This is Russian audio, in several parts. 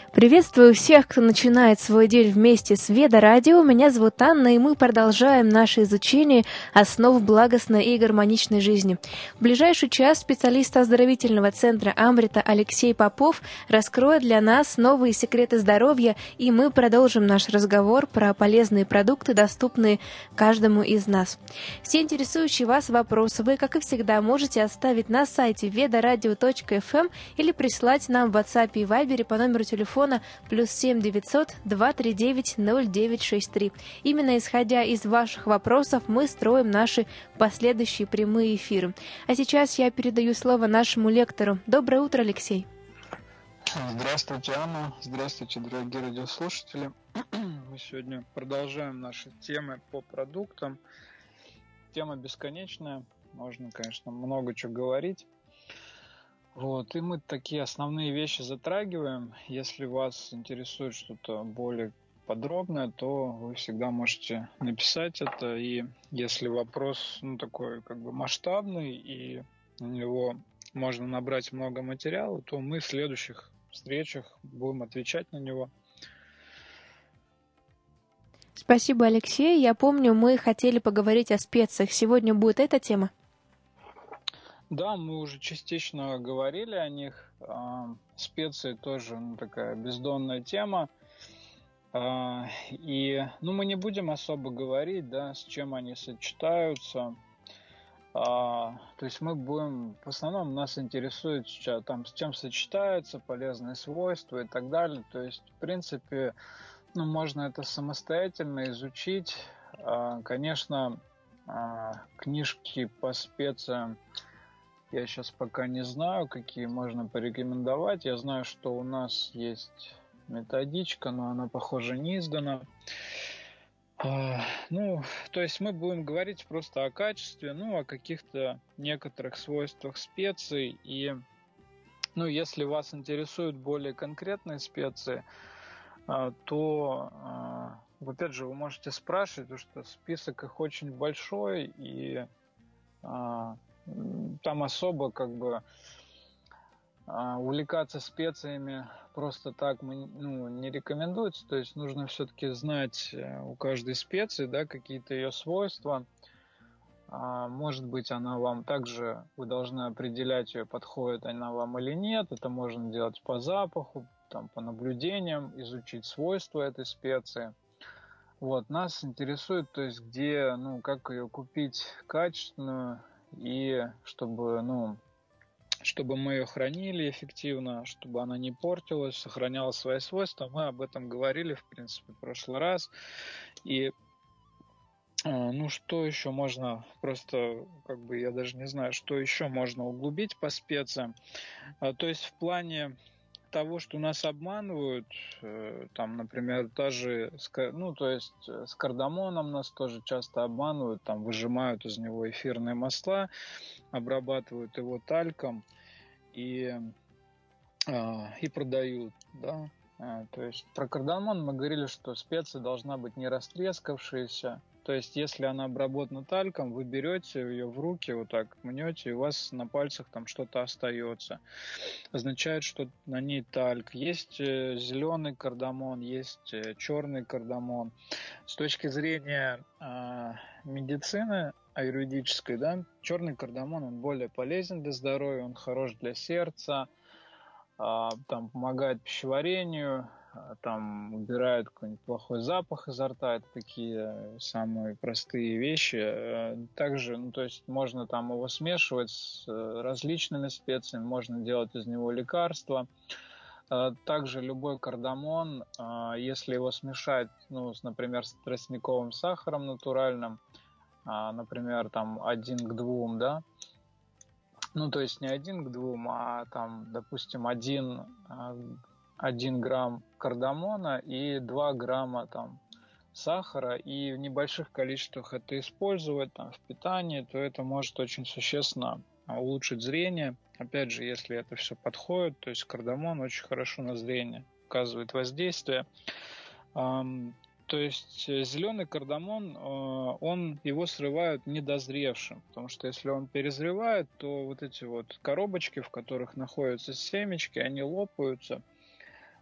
Приветствую всех, кто начинает свой день вместе с Веда Радио. Меня зовут Анна, и мы продолжаем наше изучение основ благостной и гармоничной жизни. В ближайший час специалист оздоровительного центра Амрита Алексей Попов раскроет для нас новые секреты здоровья, и мы продолжим наш разговор про полезные продукты, доступные каждому из нас. Все интересующие вас вопросы вы, как и всегда, можете оставить на сайте vedoradio.fm или прислать нам в WhatsApp и Viber по номеру телефона +7 900 239 0963. Именно исходя из ваших вопросов мы строим наши последующие прямые эфиры. А сейчас я передаю слово нашему лектору. Доброе утро, Алексей. Здравствуйте, Анна. Здравствуйте, дорогие радиослушатели. Мы сегодня продолжаем наши темы по продуктам. Тема бесконечная. Можно, конечно, много чего говорить. И мы такие основные вещи затрагиваем. Если вас интересует что-то более подробное, то вы всегда можете написать это. И если вопрос такой масштабный, и на него можно набрать много материала, то мы в следующих встречах будем отвечать на него. Спасибо, Алексей. Я помню, мы хотели поговорить о специях. Сегодня будет эта тема? Да, мы уже частично говорили о них. Специи тоже такая бездонная тема. И мы не будем особо говорить, с чем они сочетаются. То есть мы будем, в основном нас интересует сейчас, с чем сочетаются полезные свойства и так далее. То есть, в принципе, можно это самостоятельно изучить. Конечно, книжки по специям я сейчас пока не знаю, какие можно порекомендовать. Я знаю, что у нас есть методичка, но она, похоже, не издана. То есть мы будем говорить просто о качестве, о каких-то некоторых свойствах специй. И, если вас интересуют более конкретные специи, то, опять же, вы можете спрашивать, потому что список их очень большой, и там особо увлекаться специями просто так не рекомендуется. То есть нужно все-таки знать у каждой специи, какие-то ее свойства. Может быть, она вам также, вы должны определять ее, подходит она вам или нет. Это можно делать по запаху, по наблюдениям, изучить свойства этой специи. Нас интересует, то есть где, как ее купить качественную, и чтобы мы ее хранили эффективно, чтобы она не портилась, сохраняла свои свойства. Мы об этом говорили, в принципе, в прошлый раз. И что еще можно, просто я даже не знаю, что еще можно углубить по специям. То есть в плане того, что нас обманывают, например, даже, с кардамоном нас тоже часто обманывают, выжимают из него эфирные масла, обрабатывают его тальком и продают, то есть про кардамон мы говорили, что специя должна быть не растрескавшаяся. То есть, если она обработана тальком, вы берете ее в руки, мнете, и у вас на пальцах что-то остается. Означает, что на ней тальк. Есть зеленый кардамон, есть черный кардамон. С точки зрения медицины аюрведической, черный кардамон, он более полезен для здоровья, он хорош для сердца, помогает пищеварению, убирает какой-нибудь плохой запах изо рта. Это такие самые простые вещи. Также, то есть можно его смешивать с различными специями, можно делать из него лекарства. Также любой кардамон, если его смешать, например, с тростниковым сахаром натуральным, например, 1 к 2, то есть не 1 к 2, допустим, 1 грамм кардамона и 2 грамма сахара, и в небольших количествах это использовать в питании, то это может очень существенно улучшить зрение. Опять же, если это все подходит, то есть кардамон очень хорошо на зрение оказывает воздействие. То есть зеленый кардамон, его срывают недозревшим, потому что если он перезревает, то эти коробочки, в которых находятся семечки, они лопаются.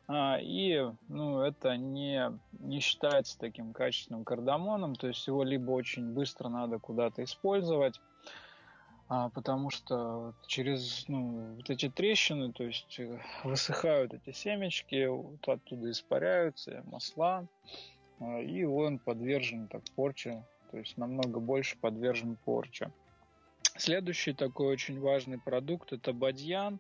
Это не считается таким качественным кардамоном, то есть его либо очень быстро надо куда-то использовать, потому что через вот эти трещины, то есть высыхают эти семечки, вот оттуда испаряются масла, и он подвержен порче, то есть намного больше подвержен порче. Следующий такой очень важный продукт – это бадьян.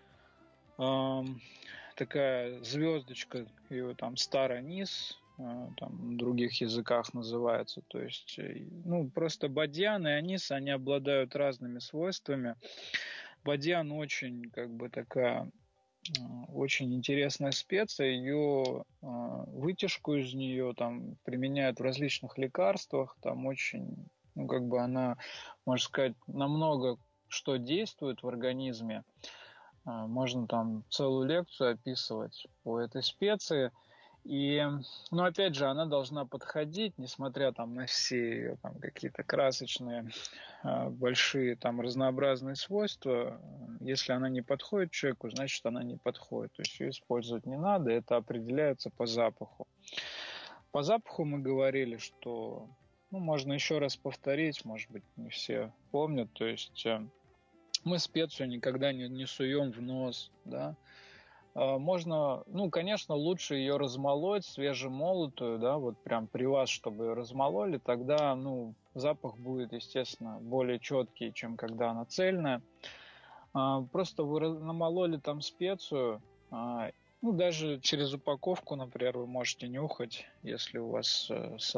Такая звездочка, ее там старонис, там на других языках называется. То есть, просто бадьян и анис, они обладают разными свойствами. Бадьян очень, такая очень интересная специя. Ее вытяжку из нее там применяют в различных лекарствах. Там очень, она, можно сказать, намного что действует в организме. Можно там целую лекцию описывать по этой специи. И, опять же, она должна подходить, несмотря на все ее какие-то красочные, большие разнообразные свойства. Если она не подходит человеку, значит, она не подходит. То есть ее использовать не надо, это определяется по запаху. По запаху мы говорили, что, можно еще раз повторить, может быть, не все помнят, то есть мы специю никогда не суем в нос, да. Можно, конечно, лучше ее размолоть, свежемолотую, да, вот прям при вас, чтобы ее размололи, тогда, запах будет, естественно, более четкий, чем когда она цельная. Просто вы намололи там специю, даже через упаковку, например, вы можете нюхать, если у вас с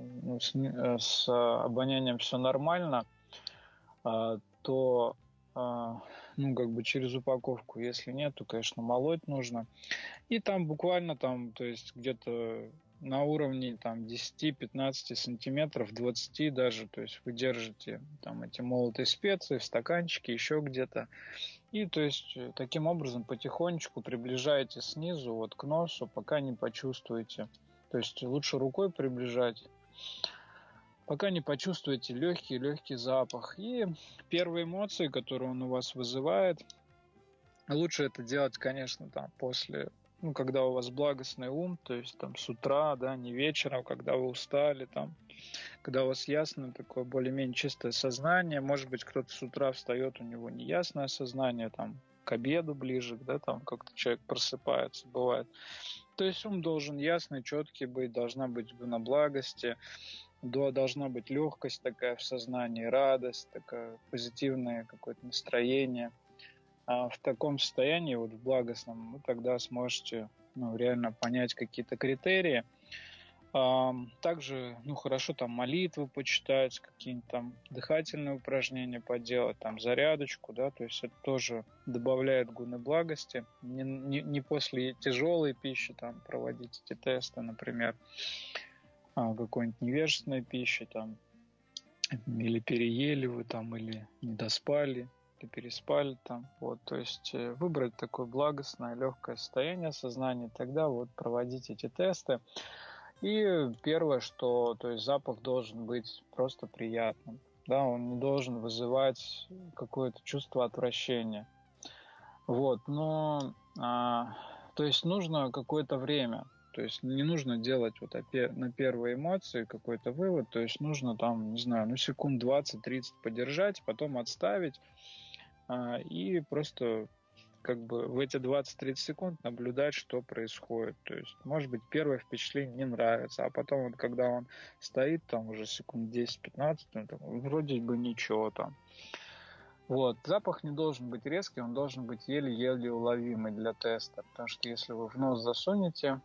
обонянием все нормально, то через упаковку. Если нет, то, конечно, молоть нужно. И там буквально то есть где-то на уровне 10-15 сантиметров, 20 даже, то есть вы держите эти молотые специи в стаканчике, еще где-то. И то есть таким образом потихонечку приближаете снизу вот к носу, пока не почувствуете. То есть лучше рукой приближать, пока не почувствуете легкий запах. И первые эмоции, которые он у вас вызывает, лучше это делать, конечно, после, когда у вас благостный ум, то есть с утра, да, не вечером, когда вы устали, когда у вас ясное такое более-менее чистое сознание. Может быть, кто-то с утра встает, у него неясное сознание, к обеду ближе, да, как-то человек просыпается, бывает. То есть ум должен ясный, четкий быть, должна быть гуна благости, должна быть легкость такая в сознании, радость, такое позитивное какое-то настроение. А в таком состоянии, вот в благостном, вы тогда сможете реально понять какие-то критерии. Также, хорошо молитвы почитать, какие-нибудь дыхательные упражнения поделать, зарядочку, да, то есть это тоже добавляет гуны благости. Не после тяжелой пищи проводить эти тесты, например, какой-нибудь невежественной пищи, или переели вы, или не доспали, или переспали, вот, то есть выбрать такое благостное, легкое состояние сознания, тогда вот проводить эти тесты. И первое, что, то есть запах должен быть просто приятным, да, он не должен вызывать какое-то чувство отвращения, вот, но, то есть нужно какое-то время. То есть не нужно делать на первые эмоции какой-то вывод, то есть нужно секунд 20-30 подержать, потом отставить и просто в эти 20-30 секунд наблюдать, что происходит. То есть, может быть, первое впечатление не нравится, а потом, когда он стоит уже секунд 10-15, вроде бы ничего . Вот. Запах не должен быть резкий, он должен быть еле-еле уловимый для теста, потому что если вы в нос засунете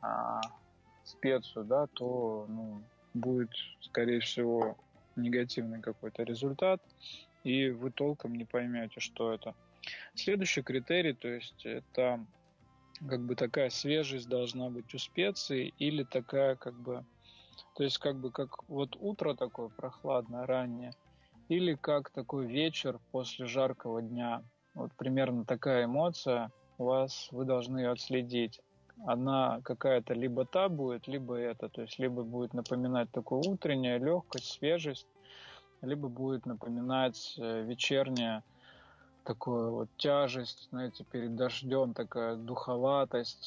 специю, да, то будет, скорее всего, негативный какой-то результат, и вы толком не поймете, что это. Следующий критерий, то есть это такая свежесть должна быть у специй, или такая то есть как вот утро такое прохладное, раннее, или как такой вечер после жаркого дня. Вот примерно такая эмоция у вас, вы должны ее отследить. Она какая-то либо та будет, либо это. То есть либо будет напоминать такую утреннюю легкость, свежесть, либо будет напоминать вечерняя такую вот тяжесть, знаете, перед дождем, такая духоватость,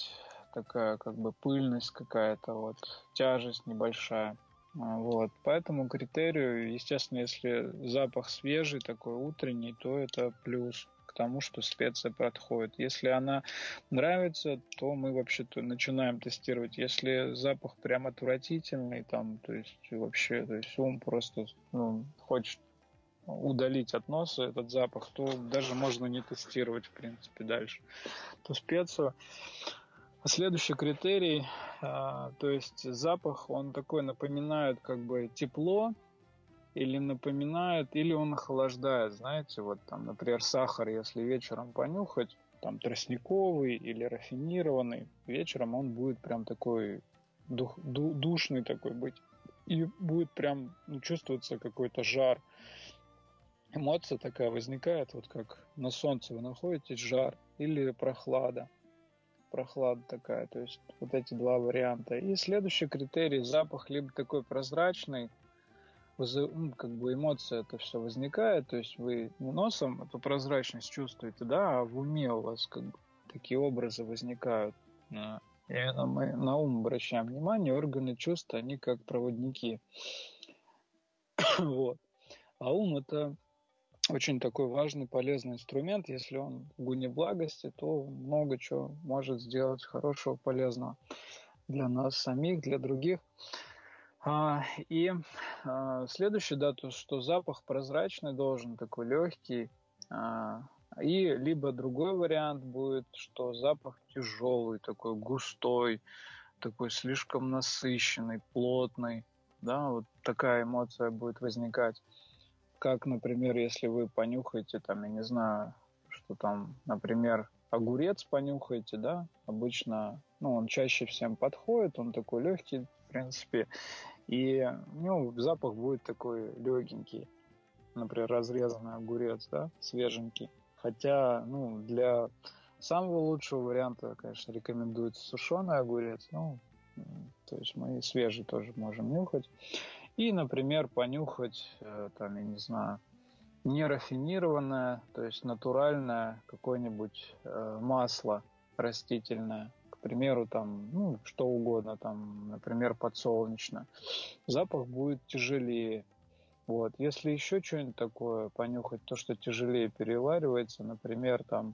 такая как бы пыльность какая-то, вот, тяжесть небольшая. Вот. По этому критерию, естественно, если запах свежий, такой утренний, то это плюс к тому, что специя подходит. Если она нравится, то мы вообще-то начинаем тестировать. Если запах прям отвратительный, там, то есть вообще, то есть ум просто хочет удалить от носа этот запах, то даже можно не тестировать, в принципе, дальше. То специю. Следующий критерий, то есть запах, он такой напоминает как бы тепло, или напоминает, или он охлаждает, знаете, вот там, например, сахар, если вечером понюхать, там тростниковый или рафинированный, вечером он будет прям такой душный такой быть, и будет прям чувствоваться какой-то жар. Эмоция такая возникает, вот как на солнце вы находитесь, жар или прохлада такая, то есть вот эти два варианта. И следующий критерий, запах либо такой прозрачный, как бы эмоция это все возникает, то есть вы не носом эту прозрачность чувствуете, да, а в уме у вас как бы такие образы возникают. Именно мы на ум обращаем внимание, органы чувств, они как проводники. Вот. А ум это очень такой важный, полезный инструмент. Если он в гуне благости, то много чего может сделать хорошего, полезного для нас самих, для других. И следующее, да, то, что запах прозрачный должен, такой легкий. И либо другой вариант будет, что запах тяжелый, такой густой, такой слишком насыщенный, плотный. Да, вот такая эмоция будет возникать. Как, например, если вы понюхаете, там, я не знаю, что там, например, огурец понюхаете, да, обычно, он чаще всем подходит, он такой легкий, в принципе, и запах будет такой легенький, например, разрезанный огурец, да, свеженький. Хотя, для самого лучшего варианта, конечно, рекомендуется сушеный огурец, то есть мы свежий тоже можем нюхать. И, например, понюхать, там, я не знаю, нерафинированное, то есть натуральное какое-нибудь масло растительное, к примеру, там, что угодно, там, например, подсолнечное. Запах будет тяжелее. Вот. Если еще что-нибудь такое понюхать, то, что тяжелее переваривается, например, там,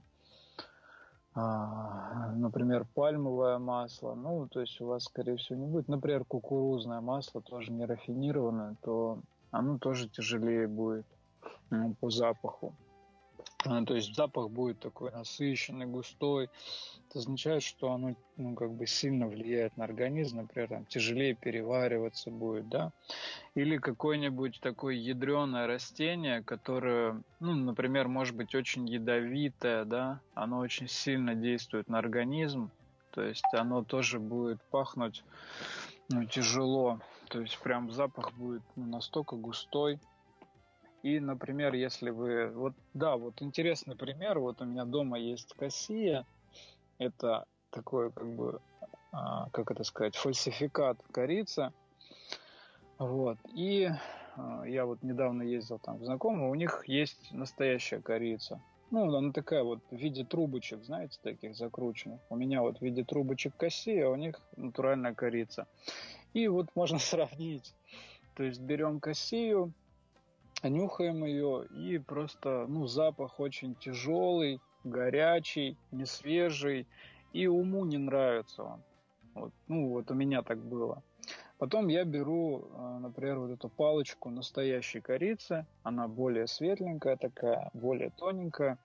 например, пальмовое масло, то есть у вас, скорее всего, не будет. Например, кукурузное масло, тоже не рафинированное, то оно тоже тяжелее будет по запаху. То есть запах будет такой насыщенный, густой. Это означает, что оно как бы сильно влияет на организм, например, там, тяжелее перевариваться будет, да. Или какое-нибудь такое ядреное растение, которое, например, может быть очень ядовитое, да, оно очень сильно действует на организм, то есть оно тоже будет пахнуть тяжело, то есть прям запах будет настолько густой. И, например, если вы... Вот интересный пример. Вот у меня дома есть кассия. Это такой, как бы, как это сказать, фальсификат корицы. Вот. И я вот недавно ездил там к знакомым, у них есть настоящая корица. Она такая вот в виде трубочек, знаете, таких закрученных. У меня вот в виде трубочек кассия, а у них натуральная корица. И вот можно сравнить. То есть берем кассию, нюхаем ее, и просто, запах очень тяжелый, горячий, несвежий, и уму не нравится он. Вот у меня так было. Потом я беру, например, вот эту палочку настоящей корицы, она более светленькая такая, более тоненькая,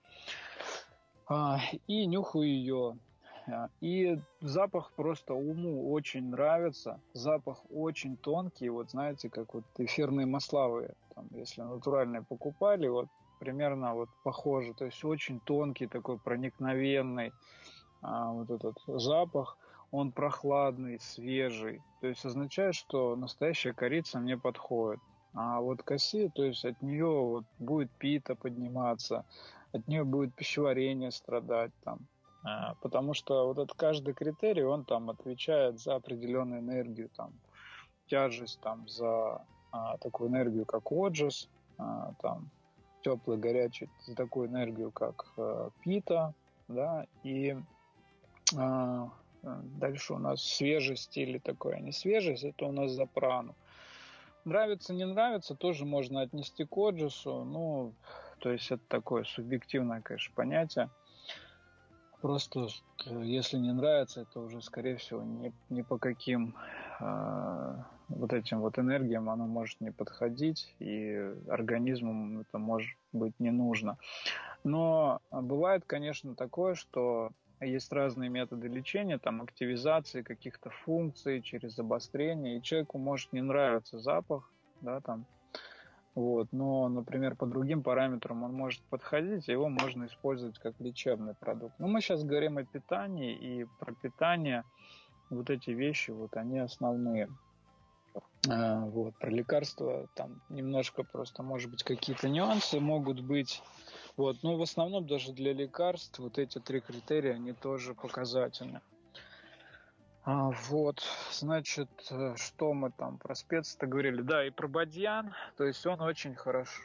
и нюхаю ее. И запах просто уму очень нравится. Запах очень тонкий. Вот знаете, как вот эфирные масла вы, там, если натуральные покупали, вот примерно вот похоже. То есть очень тонкий, такой проникновенный вот этот запах. Он прохладный, свежий. То есть означает, что настоящая корица мне подходит. А вот кассия, то есть от нее вот будет пита подниматься, от нее будет пищеварение страдать там. Потому что вот этот каждый критерий, он там отвечает за определенную энергию, там, тяжесть, там, за такую энергию, как оджас, там, теплый, горячий, за такую энергию, как пита, да, и Дальше у нас свежесть или такое, а не свежесть, это у нас за прану. Нравится, не нравится, тоже можно отнести к Оджису. Ну, то есть это такое субъективное, конечно, понятие. Просто если не нравится, это уже, скорее всего, ни по каким вот этим вот энергиям оно может не подходить, и организму это может быть не нужно. Но бывает, конечно, такое, что есть разные методы лечения, там активизации каких-то функций через обострение, и человеку может не нравиться запах, да, там, вот, но, например, по другим параметрам он может подходить, и его можно использовать как лечебный продукт. Но мы сейчас говорим о питании, и про питание вот эти вещи, вот они основные. Вот, про лекарства там немножко просто, может быть, какие-то нюансы могут быть. Вот, но в основном даже для лекарств вот эти 3 критерия, они тоже показательны. Вот, значит, что мы там про специи-то говорили? Да, и про бадьян, то есть он очень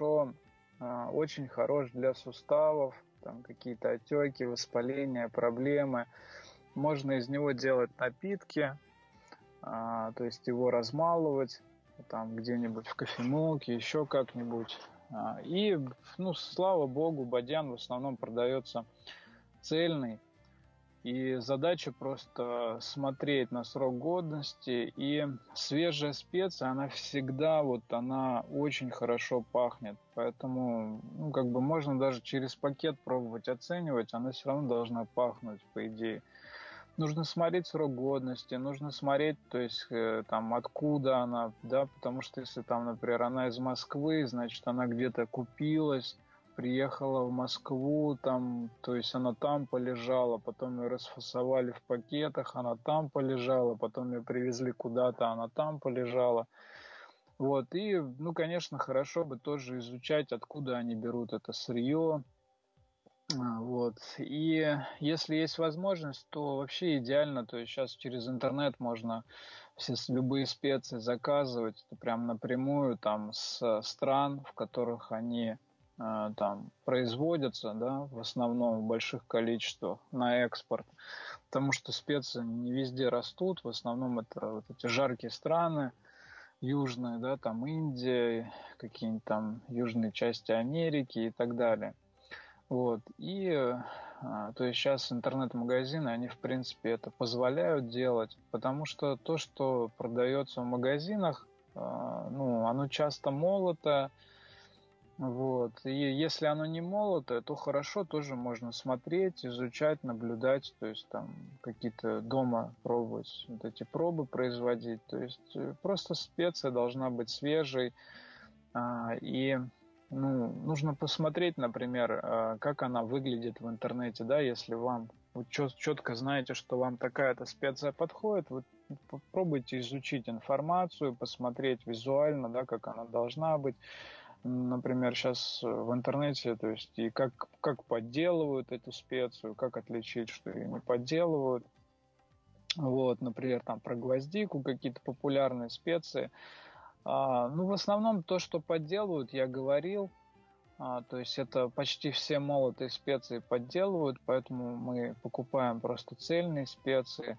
очень хорош для суставов, там какие-то отеки, воспаления, проблемы. Можно из него делать напитки, то есть его размалывать там где-нибудь в кофемолке, еще как-нибудь. И, ну, слава богу, бадьян в основном продается цельный. И задача просто смотреть на срок годности. И свежая специя, она всегда, вот она очень хорошо пахнет. Поэтому, ну, как бы можно даже через пакет пробовать оценивать, она все равно должна пахнуть, по идее. Нужно смотреть срок годности, нужно смотреть, то есть там откуда она, да, потому что если там, например, она из Москвы, значит, она где-то купилась, приехала в Москву, там, то есть она там полежала, потом ее расфасовали в пакетах, она там полежала, потом ее привезли куда-то, она там полежала. Вот, и, ну, конечно, хорошо бы тоже изучать, откуда они берут это сырье. Вот. И если есть возможность, то вообще идеально, то есть сейчас через интернет можно любые специи заказывать, это прям напрямую там с стран, в которых они там производятся, да, в основном в больших количествах на экспорт, потому что специи не везде растут, в основном это вот эти жаркие страны, южные, да, там Индия, какие-нибудь там южные части Америки и так далее. Вот. И то есть сейчас интернет-магазины, они, в принципе, это позволяют делать, потому что то, что продается в магазинах, ну, оно часто молото, вот. И если оно не молотое, то хорошо тоже можно смотреть, изучать, наблюдать, то есть там какие-то дома пробовать, вот эти пробы производить. То есть просто специя должна быть свежей, и ну, нужно посмотреть, например, как она выглядит в интернете, да, если вам вы четко знаете, что вам такая-то специя подходит, вы попробуйте изучить информацию, посмотреть визуально, да, как она должна быть. Например, сейчас в интернете, то есть и как подделывают эту специю, как отличить, что ее не подделывают. Вот, например, там про гвоздику, какие-то популярные специи. Ну, в основном то, что подделывают, я говорил. То есть это почти все молотые специи подделывают, поэтому мы покупаем просто цельные специи.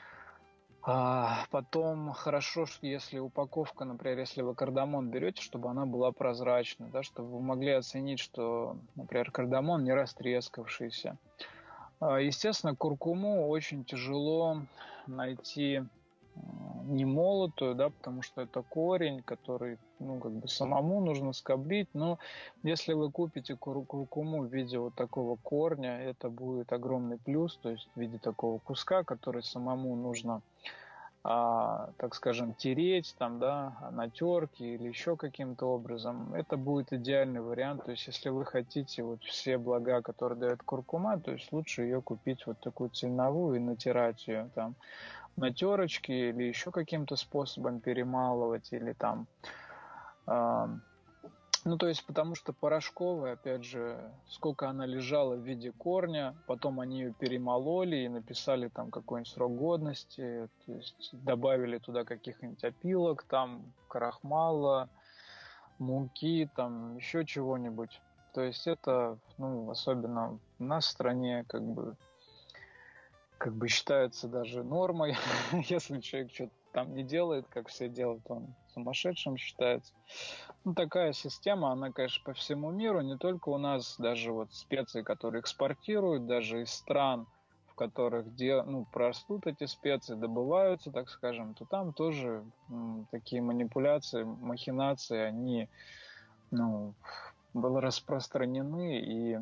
Потом хорошо, если упаковка, например, если вы кардамон берете, чтобы она была прозрачной, да, чтобы вы могли оценить, что, например, кардамон не растрескавшийся. Естественно, куркуму очень тяжело найти немолотую, да, потому что это корень, который, ну, как бы самому нужно скоблить, но если вы купите куркуму в виде вот такого корня, это будет огромный плюс, то есть в виде такого куска, который самому нужно, так скажем, тереть там, да, на терке или еще каким-то образом, это будет идеальный вариант. То есть если вы хотите вот все блага, которые дает куркума, то есть лучше ее купить вот такую цельновую и натирать ее там на терочке или еще каким-то способом перемалывать или там ну, то есть, потому что порошковая, опять же, сколько она лежала в виде корня, потом они ее перемололи и написали там какой-нибудь срок годности, то есть добавили туда каких-нибудь опилок, там, крахмала, муки, там, еще чего-нибудь. То есть это, ну, особенно у нас в стране, как бы, как бы считается даже нормой. Если человек что-то там не делает, как все делают, он сумасшедшим считается. Ну, такая система, она, конечно, по всему миру, не только у нас, даже вот специи, которые экспортируют, даже из стран, в которых растут эти специи, добываются, так скажем, то там тоже такие манипуляции, махинации, они были распространены, и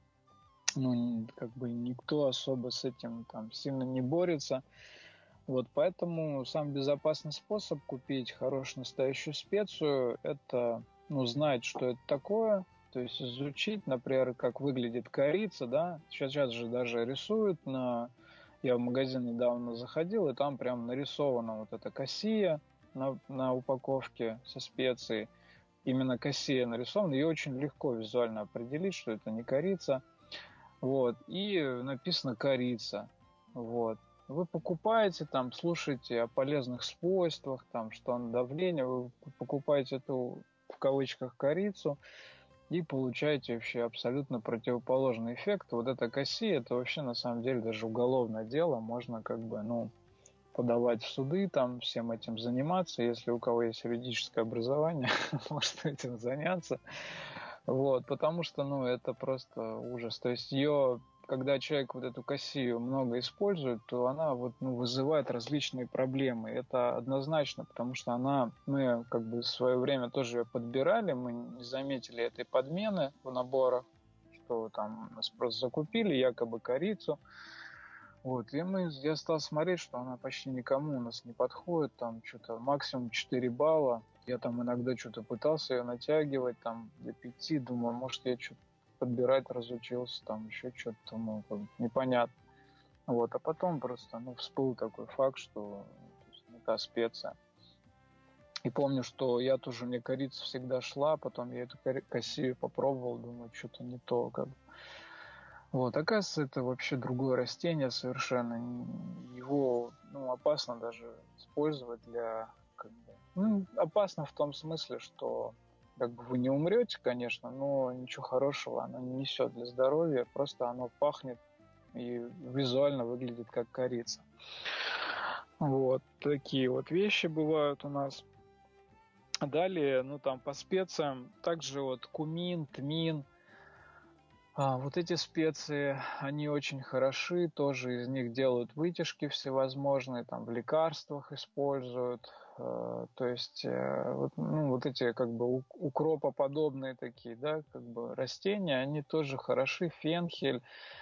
как бы никто особо с этим там сильно не борется. Вот поэтому самый безопасный способ купить хорошую настоящую специю — это знать, что это такое, то есть изучить, например, как выглядит корица, да. Сейчас же даже рисуют я в магазин недавно заходил, и там прям нарисована вот эта кассия на упаковке со специей. Именно кассия нарисована, ее очень легко визуально определить, что это не корица. Вот, и написано корица. Вот. Вы покупаете, там, слушаете о полезных свойствах, там, что на давление, вы покупаете эту, в кавычках, корицу, и получаете вообще абсолютно противоположный эффект. Вот эта кассия, это вообще на самом деле даже уголовное дело, можно как бы, подавать в суды, там, всем этим заниматься. Если у кого есть юридическое образование, может этим заняться. Вот, потому что, это просто ужас. То есть когда человек вот эту кассию много использует, то она вызывает различные проблемы. Это однозначно, потому что мы как бы в свое время тоже ее подбирали, мы не заметили этой подмены в наборах, что там нас просто закупили якобы корицу. Вот, я стал смотреть, что она почти никому у нас не подходит, там что-то максимум 4 балла. Я там иногда что-то пытался ее натягивать, там до 5, думаю, может, я что-то подбирать разучился, там еще что-то, непонятно. Вот, а потом просто, всплыл такой факт, что не та специя. И помню, что мне корица всегда шла, потом я эту кассию попробовал, думаю, что-то не то, как бы. Вот, оказывается, это вообще другое растение совершенно. Его, опасно даже использовать для, опасно в том смысле, что как бы вы не умрете, конечно, но ничего хорошего оно не несет для здоровья, просто оно пахнет и визуально выглядит как корица. Вот, такие вот вещи бывают у нас. Далее, там по специям, также вот кумин, тмин, вот эти специи, они очень хороши, тоже из них делают вытяжки всевозможные, там в лекарствах используют, то есть вот эти как бы укропоподобные такие, да, как бы растения, они тоже хороши. Фенхель,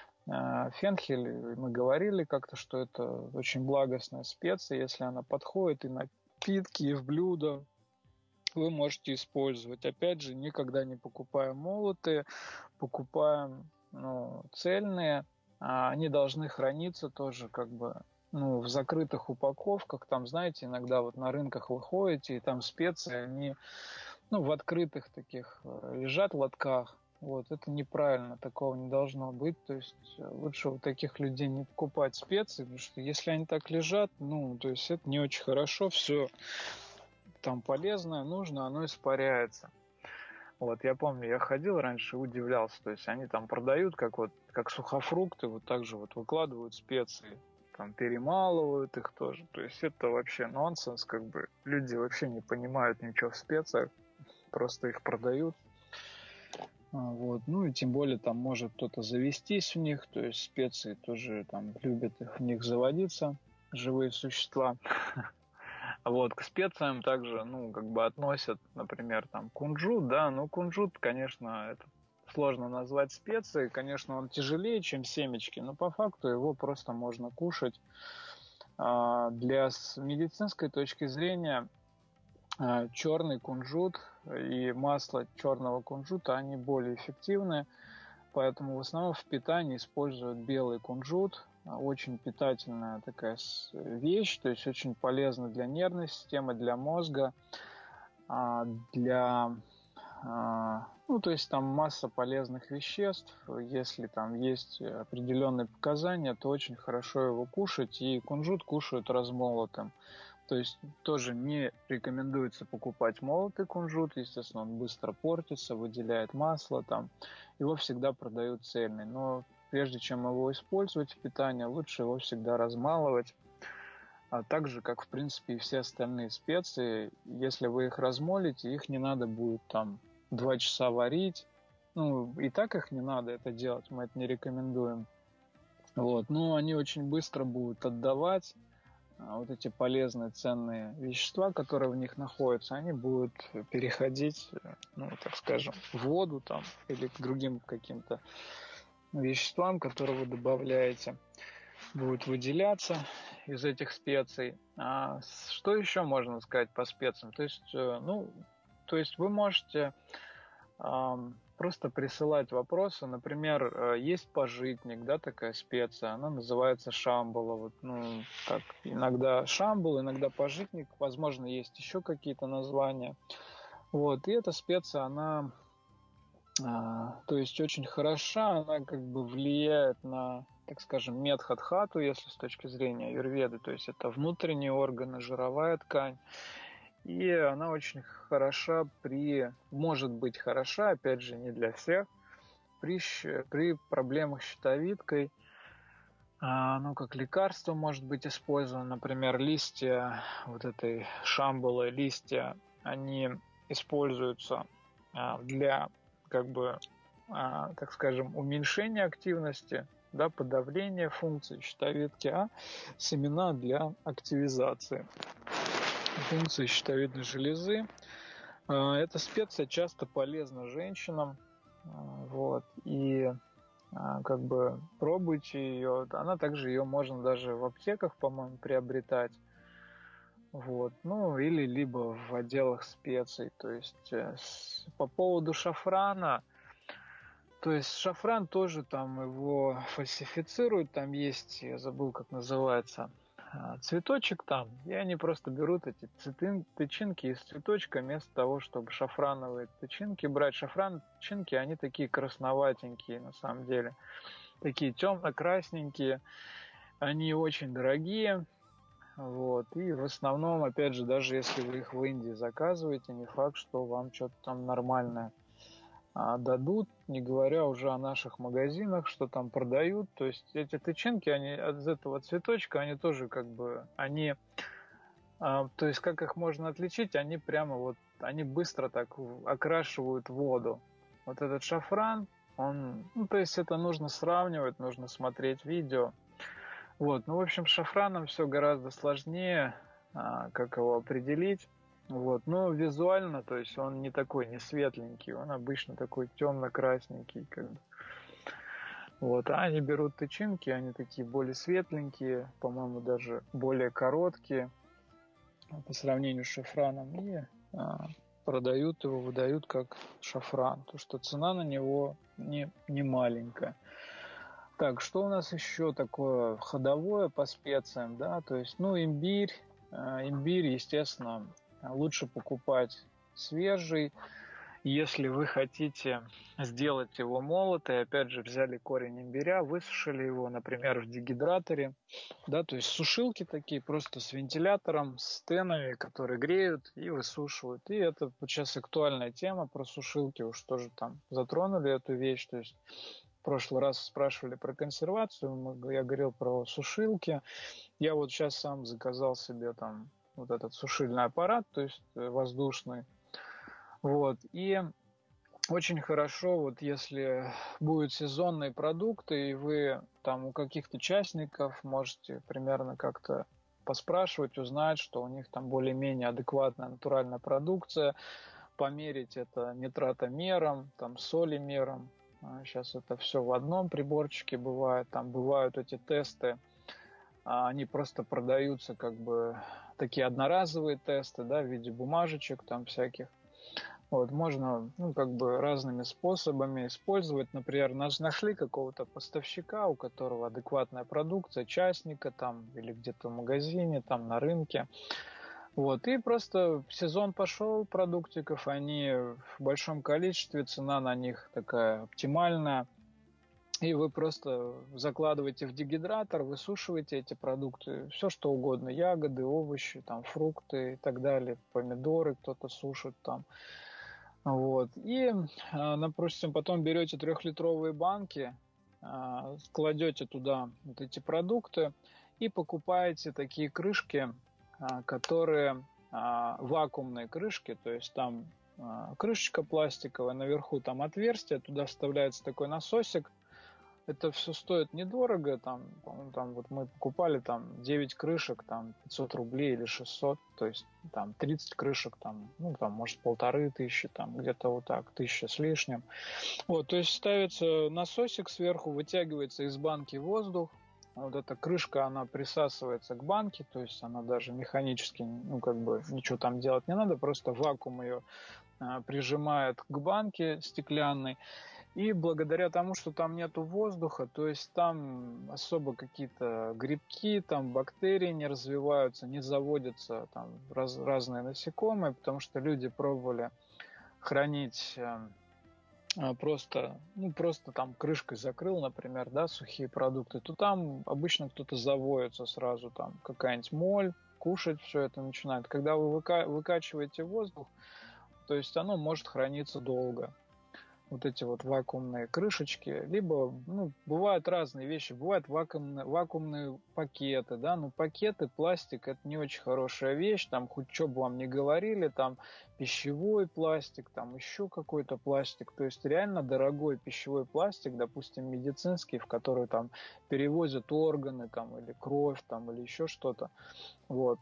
мы говорили как-то, что это очень благостная специя, если она подходит и на напитки, и в блюда, вы можете использовать. Опять же, никогда не покупаем молотые, покупаем цельные. Они должны храниться тоже как бы в закрытых упаковках. Там, знаете, иногда вот на рынках вы ходите, и там специи, они в открытых таких лежат лотках. Вот, это неправильно, такого не должно быть. То есть лучше у таких людей не покупать специи, потому что если они так лежат, то есть это не очень хорошо, все там полезное, нужно, оно испаряется. Вот, я помню, я ходил раньше и удивлялся, то есть они там продают как сухофрукты, вот так же вот выкладывают специи, там перемалывают их тоже, то есть это вообще нонсенс, как бы люди вообще не понимают ничего в специях, просто их продают. Вот, и тем более там может кто-то завестись в них, то есть специи тоже там любят в них заводиться, живые существа. Вот, к специям также, как бы относят, например, там кунжут, да, кунжут, конечно, это сложно назвать специей, конечно, он тяжелее, чем семечки, но по факту его просто можно кушать. С медицинской точки зрения черный кунжут и масло черного кунжута, они более эффективны, поэтому в основном в питании используют белый кунжут. Очень питательная такая вещь, то есть очень полезна для нервной системы, для мозга, то есть там масса полезных веществ. Если там есть определенные показания, то очень хорошо его кушать, и кунжут кушают размолотым. То есть тоже не рекомендуется покупать молотый кунжут, естественно, он быстро портится, выделяет масло, там его всегда продают цельный. Но прежде чем его использовать в питании, лучше его всегда размалывать. А так же, как, в принципе, и все остальные специи, если вы их размолите, их не надо будет там 2 часа варить. Ну, и так их не надо это делать, мы это не рекомендуем. Вот. Но они очень быстро будут отдавать вот эти полезные, ценные вещества, которые в них находятся, они будут переходить, ну, так скажем, в воду там, или к другим каким-то веществам, которые вы добавляете, будут выделяться из этих специй. А что еще можно сказать по специям? То есть вы можете просто присылать вопросы. Например, есть пажитник, да, такая специя, она называется шамбала. Вот, ну, так, иногда шамбал, иногда пажитник, возможно, есть еще какие-то названия. Вот, и эта специя, она, то есть, очень хороша, она как бы влияет на, так скажем, медхатхату, если с точки зрения аюрведы, то есть это внутренние органы, жировая ткань. И она очень хороша может быть хороша, опять же, не для всех, при проблемах с щитовидкой. Ну, как лекарство может быть использовано. Например, листья вот этой шамбалы, листья, они используются для, как бы, так скажем, уменьшения активности, да, подавления функций щитовидки, а семена для активизации функции щитовидной железы. Эта специя часто полезна женщинам, вот, и как бы пробуйте ее. Она также, ее можно даже в аптеках, по-моему, приобретать, вот, ну, или либо в отделах специй. То есть по поводу шафрана, то есть шафран тоже там его фальсифицируют, там есть, я забыл, как называется, цветочек там, и они просто берут эти тычинки из цветочка вместо того, чтобы шафрановые тычинки брать. Шафрановые тычинки, они такие красноватенькие на самом деле, такие темно-красненькие, они очень дорогие, вот, и в основном, опять же, даже если вы их в Индии заказываете, не факт, что вам что-то там нормальное дадут, не говоря уже о наших магазинах, что там продают. То есть эти тычинки, они из этого цветочка, они тоже как бы, они, то есть как их можно отличить, они прямо вот, они быстро так окрашивают воду. Вот этот шафран, он, ну, то есть это нужно сравнивать, нужно смотреть видео. Вот, ну, в общем, с шафраном все гораздо сложнее, как его определить. Вот, но визуально, то есть он не такой, не светленький, он обычно такой темно-красненький, как бы. Вот, а они берут тычинки, они такие более светленькие, по-моему, даже более короткие по сравнению с шафраном, и продают его, выдают как шафран, то что цена на него не маленькая. Так, что у нас еще такое ходовое по специям, да, то есть, ну, имбирь, естественно, лучше покупать свежий. Если вы хотите сделать его молотый, опять же, взяли корень имбиря, высушили его, например, в дегидраторе, да, то есть сушилки такие, просто с вентилятором, с тенами, которые греют и высушивают. И это вот сейчас актуальная тема про сушилки, уж тоже там затронули эту вещь, то есть в прошлый раз спрашивали про консервацию, я говорил про сушилки. Я вот сейчас сам заказал себе там вот этот сушильный аппарат, то есть воздушный. Вот. И очень хорошо, вот если будут сезонные продукты, и вы там у каких-то частников можете примерно как-то поспрашивать, узнать, что у них там более-менее адекватная натуральная продукция, померить это нитратомером, там солимером. Сейчас это все в одном приборчике бывает. Там бывают эти тесты, они просто продаются как бы такие одноразовые тесты, да, в виде бумажечек там всяких. Вот, можно, ну, как бы разными способами использовать. Например, нашли какого-то поставщика, у которого адекватная продукция, частника там, или где-то в магазине, там на рынке. Вот, и просто сезон пошел продуктиков, они в большом количестве, цена на них такая оптимальная. И вы просто закладываете в дегидратор, высушиваете эти продукты, все что угодно, ягоды, овощи, там, фрукты и так далее, помидоры кто-то сушит там. Вот. И, допустим, потом берете 3-литровые банки, кладете туда вот эти продукты и покупаете такие крышки, которые вакуумные крышки, то есть там крышечка пластиковая, наверху там отверстие, туда вставляется такой насосик. Это все стоит недорого, там, по-моему, там вот мы покупали там 9 крышек, там 500 рублей или 600, то есть там 30 крышек, там, ну, там, может, 1500, там, где-то вот так, 1000 с лишним. Вот, то есть ставится насосик сверху, вытягивается из банки воздух, вот эта крышка, она присасывается к банке, то есть она даже механически, ну, как бы ничего там делать не надо, просто вакуум ее прижимает к банке стеклянной. И благодаря тому, что там нету воздуха, то есть там особо какие-то грибки, там бактерии не развиваются, не заводятся там разные насекомые, потому что люди пробовали хранить просто там крышкой закрыл, например, да, сухие продукты, то там обычно кто-то заводится сразу, там какая-нибудь моль, кушать все это начинает. Когда вы выкачиваете воздух, то есть оно может храниться долго. Вот эти вот вакуумные крышечки, либо, ну, бывают разные вещи, бывают вакуумные пакеты, да, но пакеты, пластик, это не очень хорошая вещь, там, хоть что бы вам ни говорили, там, пищевой пластик, там, еще какой-то пластик, то есть реально дорогой пищевой пластик, допустим, медицинский, в который там перевозят органы, там, или кровь, там, или еще что-то, вот,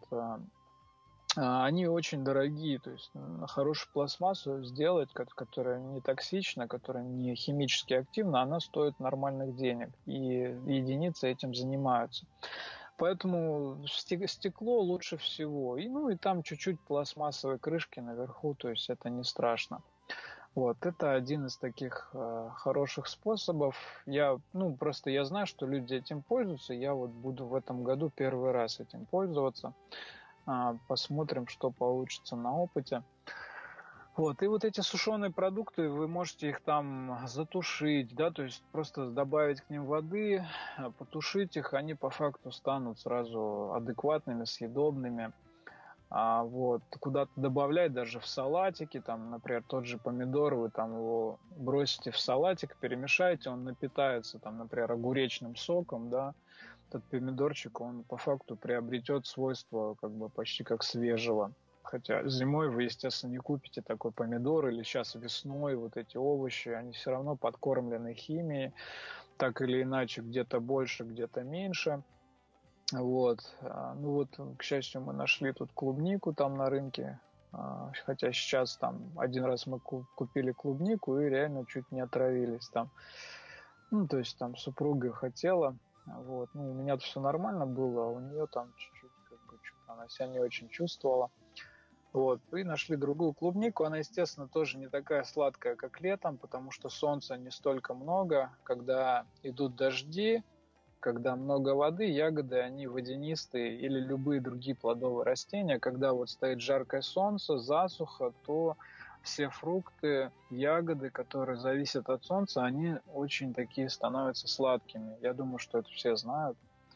они очень дорогие, то есть на хорошую пластмассу сделать, которая не токсична, которая не химически активна, она стоит нормальных денег, и единицы этим занимаются. Поэтому стекло лучше всего. И там чуть-чуть пластмассовой крышки наверху, то есть это не страшно. Вот, это один из таких хороших способов. Я знаю, что люди этим пользуются, я вот буду в этом году первый раз этим пользоваться. Посмотрим, что получится на опыте. Вот, и вот эти сушеные продукты, вы можете их там затушить, да, то есть просто добавить к ним воды, потушить их, они по факту станут сразу адекватными, съедобными. Вот, куда-то добавлять даже в салатики, там, например, тот же помидор, вы там его бросите в салатик, перемешаете, он напитается, там, например, огуречным соком, да, этот помидорчик, он по факту приобретет свойства как бы почти как свежего. Хотя зимой вы, естественно, не купите такой помидор, или сейчас весной вот эти овощи, они все равно подкормлены химией, так или иначе, где-то больше, где-то меньше. Вот. К счастью, мы нашли тут клубнику там на рынке, хотя сейчас там один раз мы купили клубнику и реально чуть не отравились там. То есть там супруга хотела, вот. У меня-то все нормально было, а у нее там чуть-чуть, что-то она себя не очень чувствовала. Вот. И нашли другую клубнику. Она, естественно, тоже не такая сладкая, как летом, потому что солнца не столько много. Когда идут дожди, когда много воды, ягоды, они водянистые, или любые другие плодовые растения. Когда вот стоит жаркое солнце, засуха, то все фрукты, ягоды, которые зависят от солнца, они очень такие становятся сладкими. Я думаю, что это все знают.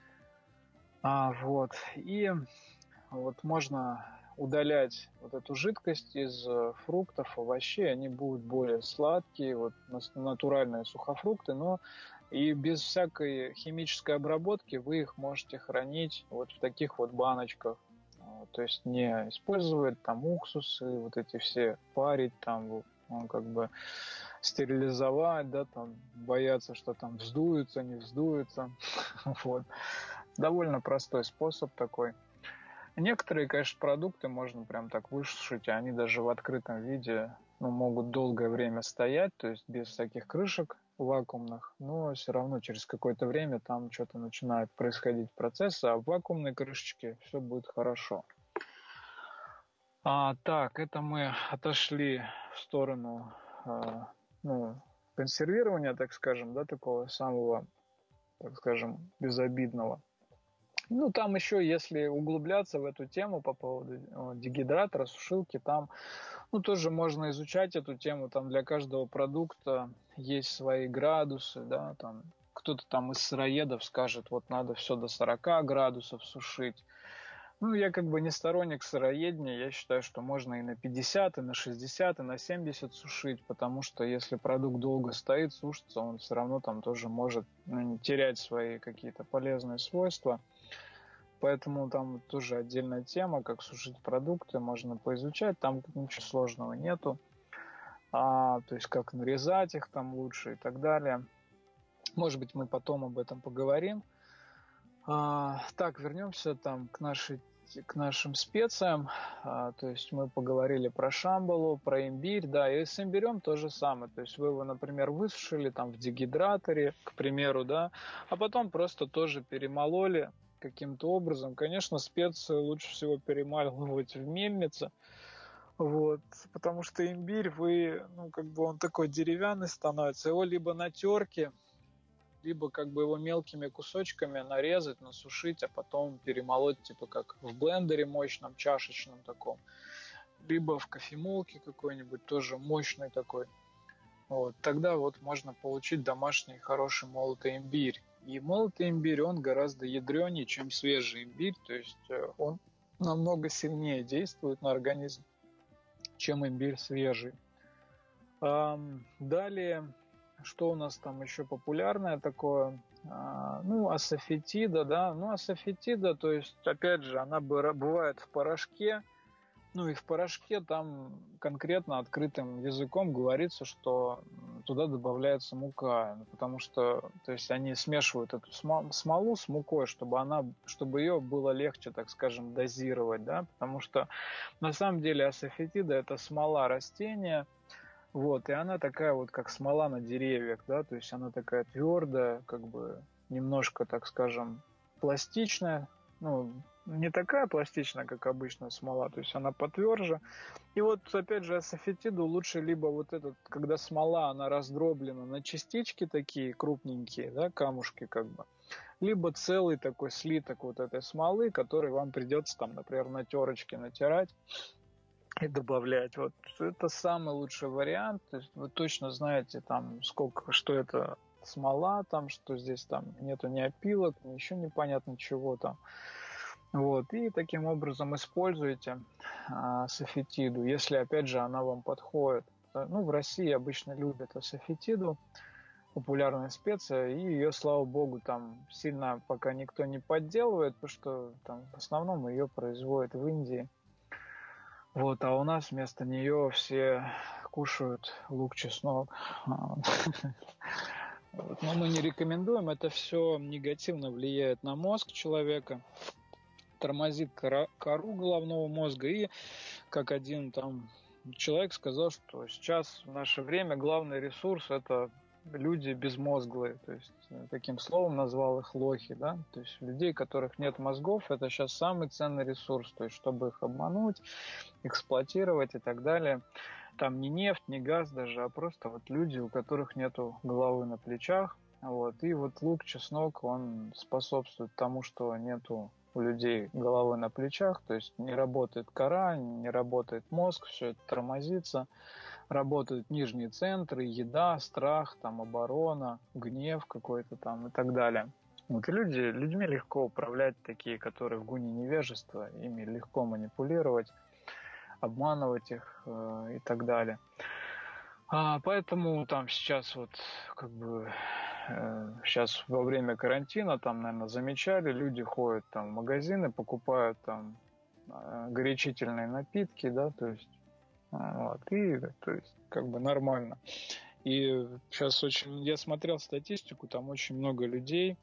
И вот можно удалять вот эту жидкость из фруктов, овощей, они будут более сладкие, вот натуральные сухофрукты, но и без всякой химической обработки вы их можете хранить вот в таких вот баночках. То есть не использовать там уксусы, вот эти все парить, там, как бы стерилизовать, да, там, бояться, что там вздуется, не вздуется. Вот. Довольно простой способ такой. Некоторые, конечно, продукты можно прям так высушить, и они даже в открытом виде могут долгое время стоять, то есть без всяких крышек вакуумных, но все равно через какое-то время там что-то начинает происходить процесс, а в вакуумной крышечке все будет хорошо. Так, это мы отошли в сторону консервирования, так скажем, да, такого самого, так скажем, безобидного. Там еще, если углубляться в эту тему по поводу дегидратора, сушилки, там тоже можно изучать эту тему. Там для каждого продукта есть свои градусы, да, там кто-то там из сыроедов скажет, вот надо все до 40 градусов сушить. Ну, я как бы не сторонник сыроедения, я считаю, что можно и на 50, и на 60, и на 70 сушить, потому что если продукт долго стоит, сушится, он все равно там тоже может терять свои какие-то полезные свойства. Поэтому там тоже отдельная тема, как сушить продукты, можно поизучать, там ничего сложного нету. То есть как нарезать их там лучше и так далее. Может быть, мы потом об этом поговорим. Так, вернемся там к нашим специям. То есть мы поговорили про шамбалу, про имбирь, да, и с имбирем то же самое. То есть вы его, например, высушили там в дегидраторе, к примеру, да, а потом просто тоже перемололи каким-то образом. Конечно, специи лучше всего перемалывать в мельнице, вот, потому что имбирь он такой деревянный становится, его либо на терке, либо как бы его мелкими кусочками нарезать, насушить, а потом перемолоть, типа как в блендере мощном, чашечном таком, либо в кофемолке какой-нибудь, тоже мощный такой. Вот, тогда вот можно получить домашний хороший молотый имбирь. И молотый имбирь, он гораздо ядренее, чем свежий имбирь, то есть он намного сильнее действует на организм, чем имбирь свежий. Далее, что у нас там еще популярное такое? Асафетида, да. Асафетида, то есть, опять же, она бывает в порошке. И в порошке там конкретно открытым языком говорится, что туда добавляется мука, потому что, то есть, они смешивают эту смолу с мукой, чтобы ее было легче, так скажем, дозировать, да, потому что на самом деле асафетида – это смола растения. Вот, и она такая вот, как смола на деревьях, да, то есть она такая твердая, как бы немножко, так скажем, пластичная, не такая пластичная, как обычная смола, то есть она потверже. И вот, опять же, асафетиду лучше либо когда смола, она раздроблена на частички такие крупненькие, да, камушки как бы, либо целый такой слиток вот этой смолы, который вам придется там, например, на терочке натирать и добавлять. Вот это самый лучший вариант. То есть вы точно знаете там что это смола, там, что здесь там нету ни опилок, ни еще непонятно чего там. Вот. И таким образом используйте асафетиду, если опять же она вам подходит. В России обычно любят асафетиду, популярная специя, и ее, слава богу, там сильно пока никто не подделывает, потому что там в основном ее производят в Индии. Вот, а у нас вместо нее все кушают лук, чеснок. Но мы не рекомендуем, это все негативно влияет на мозг человека, тормозит кору головного мозга. И как один там человек сказал, что сейчас в наше время главный ресурс – это люди безмозглые, то есть таким словом назвал их лохи, да, то есть людей, у которых нет мозгов, это сейчас самый ценный ресурс, то есть чтобы их обмануть, эксплуатировать и так далее. Там не нефть, не газ даже, а просто вот люди, у которых нету головы на плечах, вот, и вот лук, чеснок, он способствует тому, что нету у людей головы на плечах, то есть не работает кора, не работает мозг, все это тормозится, работают нижние центры, еда, страх, там, оборона, гнев какой-то там и так далее. Вот, и людьми легко управлять, такие, которые в гуне невежества, ими легко манипулировать, обманывать их и так далее. Поэтому там сейчас сейчас во время карантина там, наверное, замечали, люди ходят там в магазины, покупают там горячительные напитки, да, то есть то есть как бы нормально. И сейчас я смотрел статистику, там очень много людей,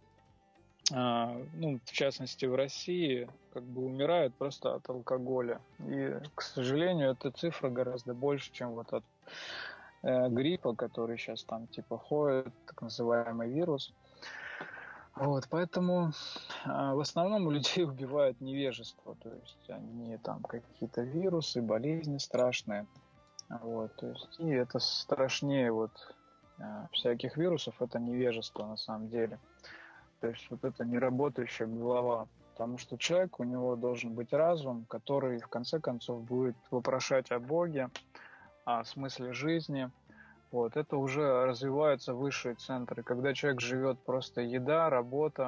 в частности в России, как бы умирают просто от алкоголя. И, к сожалению, эта цифра гораздо больше, чем вот от гриппа, который сейчас там типа ходит, так называемый вирус. Вот, поэтому в основном у людей убивает невежество, то есть они там какие-то вирусы, болезни страшные. Вот, то есть, и это страшнее всяких вирусов, это невежество на самом деле. То есть вот это неработающая голова. Потому что человек, у него должен быть разум, который в конце концов будет вопрошать о Боге, о смысле жизни. Вот, это уже развиваются высшие центры. Когда человек живет просто еда, работа,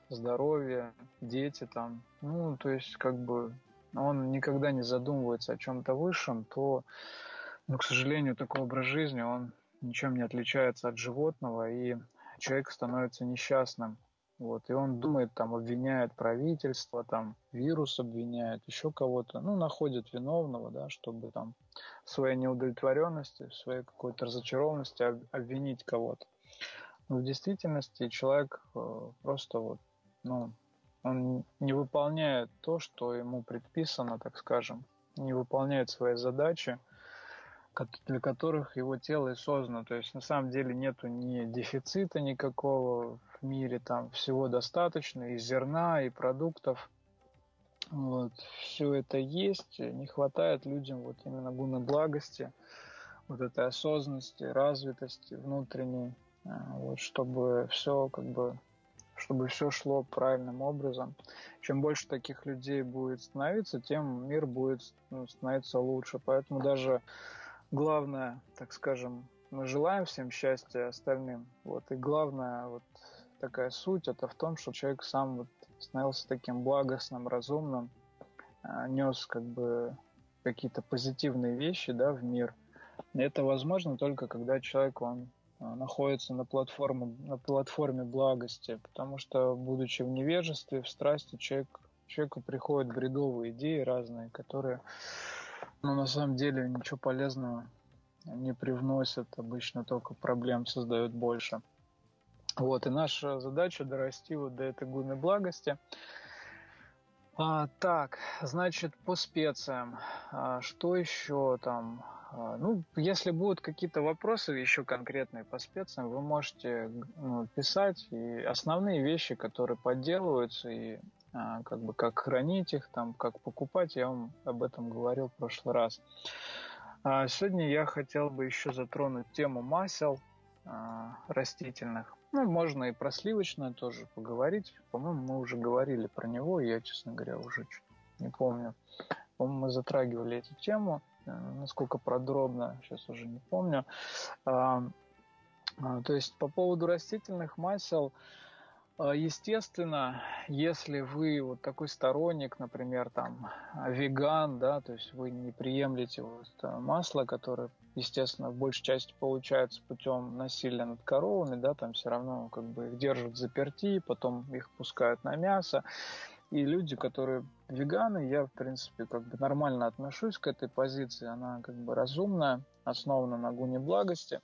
здоровье, дети там. Ну, то есть, как бы, он никогда не задумывается о чем-то высшем, то, ну, к сожалению, такой образ жизни, он ничем не отличается от животного, и человек становится несчастным. Вот, и он думает, там, обвиняет правительство, там, вирус обвиняет, еще кого-то, ну, находит виновного, да, чтобы там в своей неудовлетворенности, в своей какой-то разочарованности обвинить кого-то. Но в действительности человек просто вот, ну, он не выполняет то, что ему предписано, так скажем, не выполняет свои задачи, для которых его тело и создано. То есть на самом деле нету ни дефицита никакого в мире, там всего достаточно, и зерна, и продуктов. Вот. Все это есть, не хватает людям вот именно гуны благости, вот этой осознанности, развитости внутренней, вот, чтобы все как бы чтобы все шло правильным образом. Чем больше таких людей будет становиться, тем мир будет становиться лучше. Поэтому даже главное, так скажем, мы желаем всем счастья остальным. Вот, и главная вот такая суть, это в том, что человек сам вот становился таким благостным, разумным, нес как бы какие-то позитивные вещи, да, в мир. И это возможно только когда человек, он находится на платформе благости, потому что, будучи в невежестве, в страсти, человеку приходят бредовые идеи разные, которые, ну, на самом деле ничего полезного не привносят, обычно только проблем создают больше. Вот, и наша задача дорасти вот до этой гуны благости. Так, значит, по специям. Что еще там? Ну, если будут какие-то вопросы еще конкретные по специям, вы можете писать. И основные вещи, которые подделываются, и как бы как хранить их, там, как покупать, я вам об этом говорил в прошлый раз. Сегодня я хотел бы еще затронуть тему масел растительных. Ну, можно и про сливочное тоже поговорить. По-моему, мы уже говорили про него, я, честно говоря, уже не помню. По-моему, мы затрагивали эту тему, насколько подробно, сейчас уже не помню. То есть по поводу растительных масел, естественно, если вы вот такой сторонник, например, там, веган, да, то есть вы не приемлете вот масло, которое, естественно, в большей части получается путем насилия над коровами, да, там все равно как бы их держат заперти, потом их пускают на мясо. И люди, которые веганы, я, в принципе, как бы нормально отношусь к этой позиции, она как бы разумная, основана на гуне благости.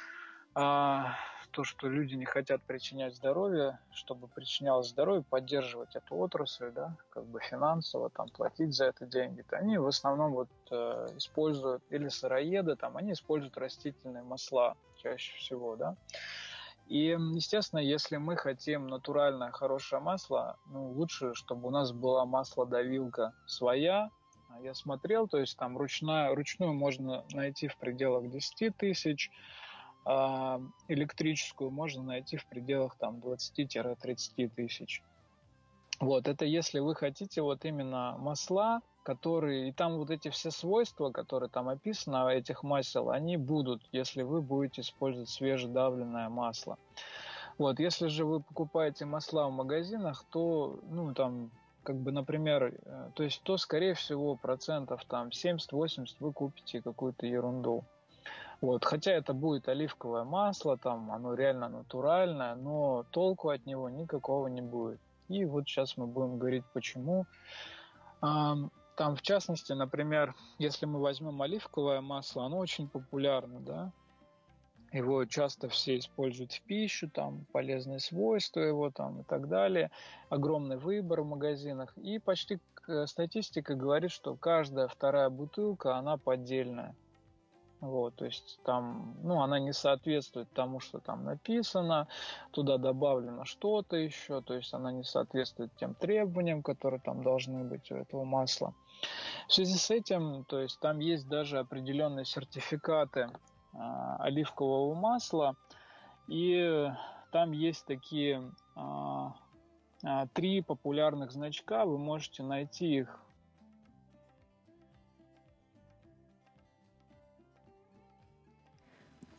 То, что люди не хотят причинять здоровье, чтобы причинялось здоровье, поддерживать эту отрасль, да, как бы финансово, там, платить за это деньги, то они в основном вот используют, или сыроеды, там, они используют растительные масла чаще всего, да. И, естественно, если мы хотим натуральное, хорошее масло, ну, лучше, чтобы у нас была маслодавилка своя. Я смотрел, то есть там ручную можно найти в пределах 10 тысяч, электрическую можно найти в пределах там 20-30 тысяч. Вот, это если вы хотите вот именно масла, которые, и там вот эти все свойства, которые там описаны у этих масел, они будут, если вы будете использовать свежедавленное масло. Вот, если же вы покупаете масла в магазинах, то, ну, там, как бы, например, то есть, то, скорее всего, процентов там 70-80 вы купите какую-то ерунду. Вот, хотя это будет оливковое масло, там оно реально натуральное, но толку от него никакого не будет. И вот сейчас мы будем говорить, почему. Там, в частности, например, если мы возьмем оливковое масло, оно очень популярно, да. Его часто все используют в пищу, там полезные свойства его там и так далее. Огромный выбор в магазинах. И почти статистика говорит, что каждая вторая бутылка, она поддельная. Вот, то есть там, ну, она не соответствует тому, что там написано, туда добавлено что-то еще, то есть она не соответствует тем требованиям, которые там должны быть у этого масла. В связи с этим, то есть там есть даже определенные сертификаты оливкового масла, и там есть такие 3 популярных значка, вы можете найти их.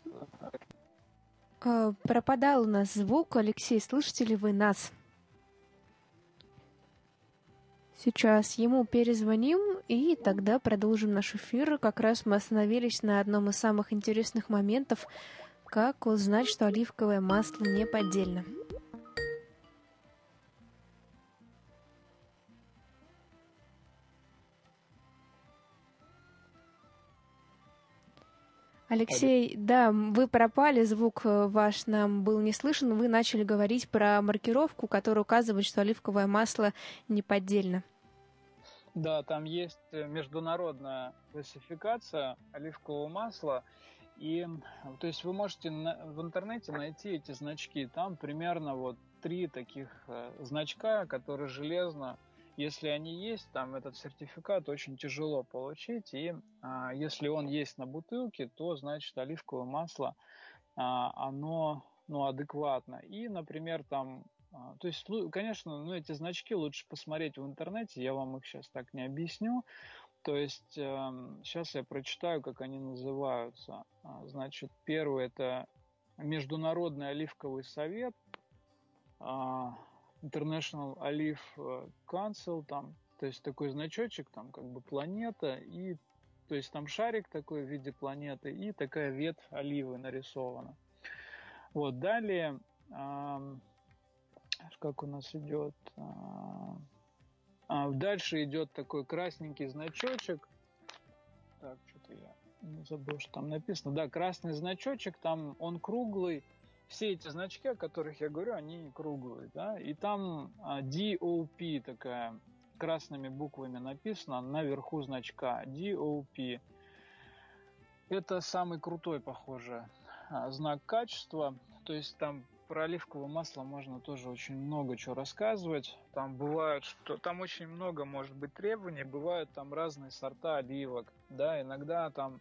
Пропадал у нас звук. Алексей, слышите ли вы нас? Сейчас ему перезвоним, и тогда продолжим наш эфир. Как раз мы остановились на одном из самых интересных моментов, как узнать, что оливковое масло не поддельно. Алексей, да, вы пропали, звук ваш нам был не слышен. Вы начали говорить про маркировку, которая указывает, что оливковое масло не поддельно. Да, там есть международная классификация оливкового масла. И, то есть вы можете в интернете найти эти значки. Там примерно вот 3 таких значка, которые железно, если они есть, там этот сертификат очень тяжело получить. И если он есть на бутылке, то значит оливковое масло, оно адекватно. И, например, там, то есть, конечно, эти значки лучше посмотреть в интернете, я вам их сейчас так не объясню. То есть сейчас я прочитаю, как они называются. Значит, первый — это Международный оливковый совет, International Olive Council, там, то есть такой значочек, там как бы планета, и то есть там шарик такой в виде планеты, и такая ветвь оливы нарисована. Вот, далее, как у нас идет... дальше идет такой красненький значочек. Так, что-то я не забыл, что там написано. Да, красный значочек, там он круглый. Все эти значки, о которых я говорю, они круглые, да. И там DOP такая красными буквами написано наверху значка. DOP. Это самый крутой, похоже, знак качества. То есть там про оливковое масло можно тоже очень много чего рассказывать. Там бывает, что там очень много может быть требований, бывают там разные сорта оливок, да, иногда там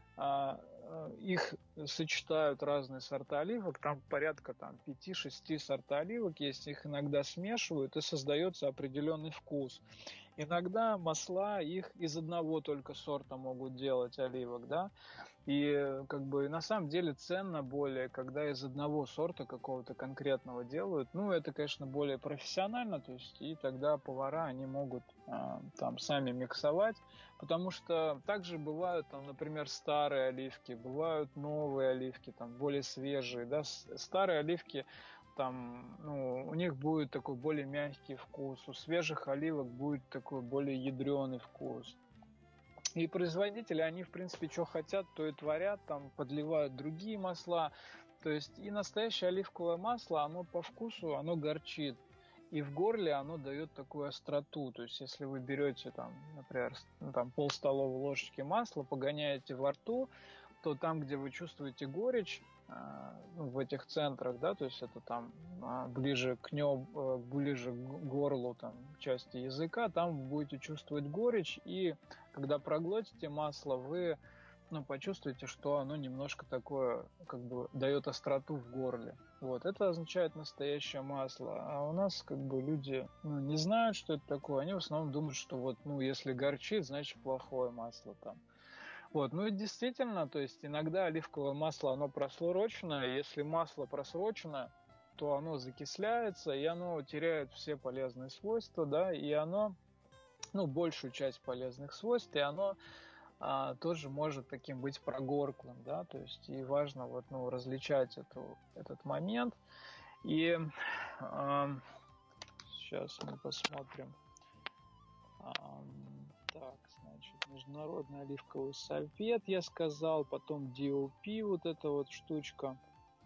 их сочетают разные сорта оливок, там порядка там 5-6 сорта оливок есть, их иногда смешивают и создается определенный вкус. Иногда масла их из одного только сорта могут делать оливок, да, и как бы на самом деле ценно более, когда из одного сорта какого-то конкретного делают. Ну, это, конечно, более профессионально, то есть и тогда повара, они могут там сами миксовать, потому что также бывают там, например, старые оливки, бывают новые оливки, там более свежие, да, старые оливки, там, у них будет такой более мягкий вкус, у свежих оливок будет такой более ядреный вкус. И производители, они, в принципе, что хотят, то и творят, там подливают другие масла. То есть и настоящее оливковое масло, оно по вкусу, оно горчит. И в горле оно дает такую остроту. То есть если вы берете, там, например, там, пол-столовой ложечки масла, погоняете во рту, то там, где вы чувствуете горечь, в этих центрах, да, то есть это там ближе к небу, ближе к горлу, там, части языка, там вы будете чувствовать горечь, и когда проглотите масло, вы почувствуете, что оно немножко такое, как бы, дает остроту в горле. Вот, это означает настоящее масло. А у нас, как бы, люди не знают, что это такое, они в основном думают, что вот, если горчит, значит плохое масло там. Вот, и действительно, то есть иногда оливковое масло, оно просрочено, и если масло просрочено, то оно закисляется, и оно теряет все полезные свойства, да, и оно, большую часть полезных свойств, и оно тоже может таким быть прогорклым, да, то есть и важно различать этот момент. И сейчас мы посмотрим. Так, значит, Международный оливковый совет, я сказал, потом DOP, вот эта вот штучка.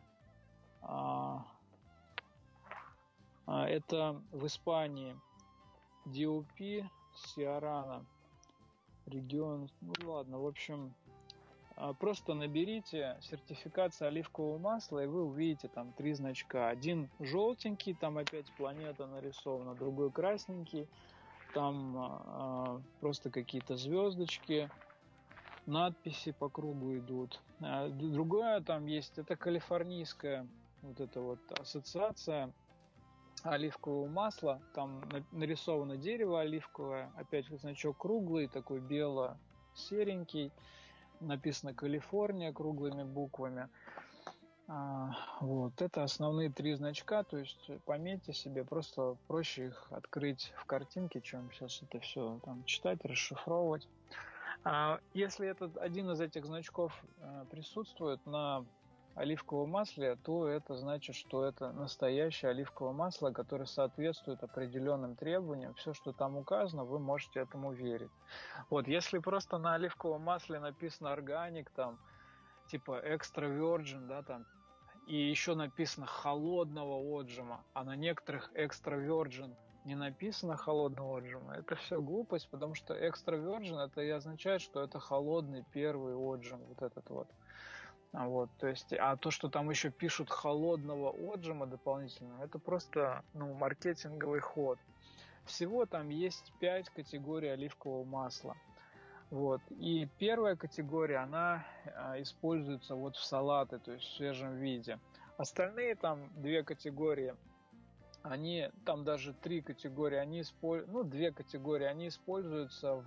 Это в Испании DOP, Сиарана, регион, ладно, в общем, просто наберите сертификация оливкового масла, и вы увидите там 3 значка. Один желтенький, там опять планета нарисована, другой красненький, там просто какие-то звездочки, надписи по кругу идут. Другое там есть, это калифорнийская вот эта вот ассоциация оливкового масла, там нарисовано дерево оливковое, опять значок круглый, такой бело-серенький, написано Калифорния круглыми буквами. Вот, это основные 3 значка, то есть пометьте себе, просто проще их открыть в картинке, чем сейчас это все там читать, расшифровывать. Если один из этих значков присутствует на оливковом масле, то это значит, что это настоящее оливковое масло, которое соответствует определенным требованиям. Все, что там указано, вы можете этому верить. Вот, если просто на оливковом масле написано органик, там, типа extra virgin, да, там, и еще написано холодного отжима, а на некоторых extra virgin не написано холодного отжима, это все глупость, потому что extra virgin это и означает, что это холодный первый отжим, вот этот вот. Вот, то есть, а то, что там еще пишут холодного отжима дополнительно, это просто, маркетинговый ход. Всего там есть 5 категорий оливкового масла. Вот. И первая категория, она используется вот в салаты, то есть в свежем виде. Остальные там 2 категории, там даже 3 категории, 2 категории, они используются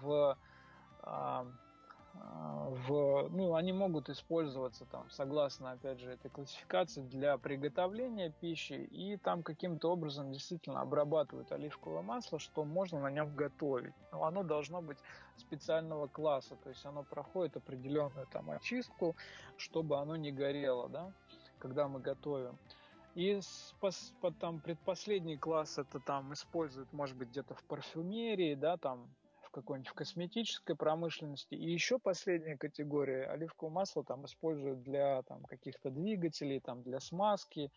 они могут использоваться там, согласно, опять же, этой классификации для приготовления пищи, и там каким-то образом действительно обрабатывают оливковое масло, что можно на нем готовить. Но оно должно быть специального класса, то есть оно проходит определенную там очистку, чтобы оно не горело, да, когда мы готовим. И там предпоследний класс это там используют, может быть, где-то в парфюмерии, да, там в какой-нибудь косметической промышленности. И еще последняя категория оливковое масло там используют для там каких-то двигателей, там для смазки,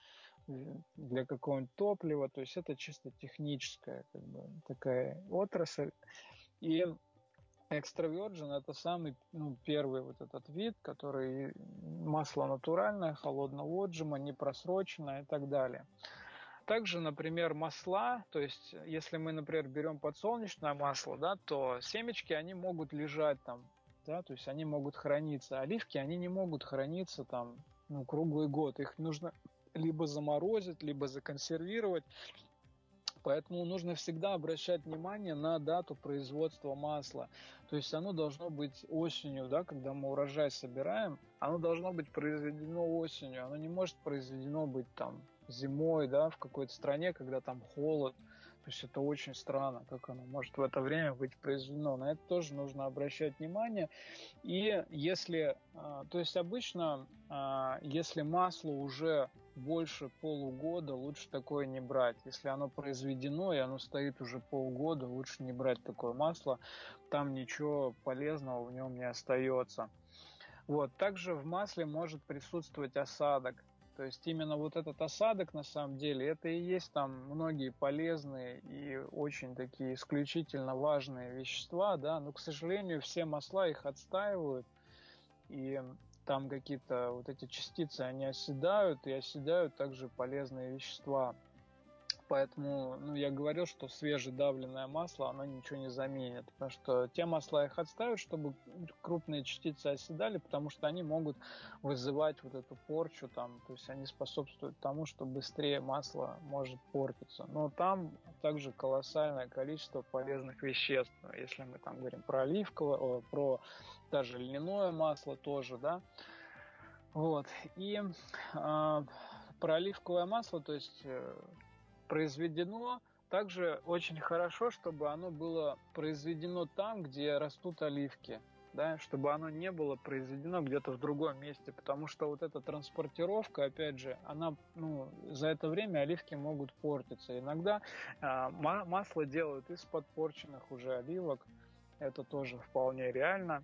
для какого-нибудь топлива. То есть это чисто техническая такая отрасль. И extra virgin это самый первый вот этот вид, который масло натуральное, холодного отжима, не просроченное и так далее. Также, например, масла, то есть если мы, например, берем подсолнечное масло, да, то семечки, они могут лежать там, да, то есть они могут храниться. Оливки, они не могут храниться там круглый год. Их нужно либо заморозить, либо законсервировать. Поэтому нужно всегда обращать внимание на дату производства масла. То есть оно должно быть осенью, да, когда мы урожай собираем, оно должно быть произведено осенью. Оно не может произведено быть там зимой, да, в какой-то стране, когда там холод. То есть это очень странно, как оно может в это время быть произведено. На это тоже нужно обращать внимание. И если, то есть обычно, если масло уже больше полугода, лучше такое не брать. Если оно произведено и оно стоит уже полгода, лучше не брать такое масло. Там ничего полезного в нем не остается. Вот. Также в масле может присутствовать осадок. То есть именно вот этот осадок, на самом деле, это и есть там многие полезные и очень такие исключительно важные вещества, да, но, к сожалению, все масла их отстаивают, и там какие-то вот эти частицы, они оседают, и оседают также полезные вещества. Поэтому, я говорил, что свежедавленное масло, оно ничего не заменит. Потому что те масла их отставят, чтобы крупные частицы оседали, потому что они могут вызывать вот эту порчу там. То есть они способствуют тому, что быстрее масло может портиться. Но там также колоссальное количество полезных веществ. Если мы там говорим про оливковое, про даже льняное масло тоже, да. Вот. И про оливковое масло, то есть произведено также очень хорошо, чтобы оно было произведено там, где растут оливки, да, чтобы оно не было произведено где-то в другом месте, потому что вот эта транспортировка, опять же, она, за это время оливки могут портиться. Иногда масло делают из подпорченных уже оливок, это тоже вполне реально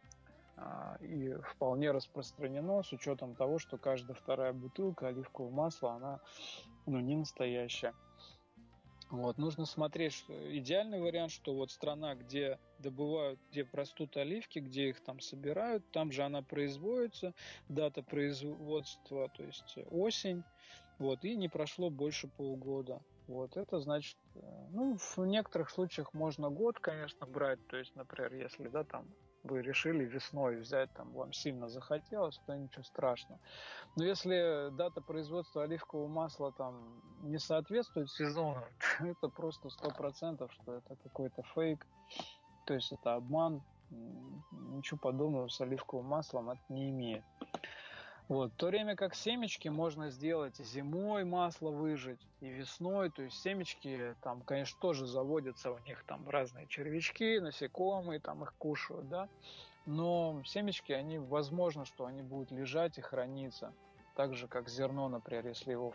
и вполне распространено, с учетом того, что каждая вторая бутылка оливкового масла, она не настоящая. Вот, нужно смотреть, что идеальный вариант, что вот страна, где добывают, где растут оливки, где их там собирают, там же она производится, дата производства, то есть осень, вот, и не прошло больше полугода. Вот, это значит, в некоторых случаях можно год, конечно, брать, то есть, например, если, да, там, вы решили весной взять, там, вам сильно захотелось, то ничего страшного. Но если дата производства оливкового масла там не соответствует сезону, то это просто 100%, что это какой-то фейк, то есть это обман, ничего подобного с оливковым маслом это не имеет. Вот. В то время как семечки можно сделать и зимой масло выжать, и весной. То есть семечки там, конечно, тоже заводятся, у них там разные червячки, насекомые, там их кушают, да. Но семечки, они, возможно, что они будут лежать и храниться. Так же, как зерно, например, если его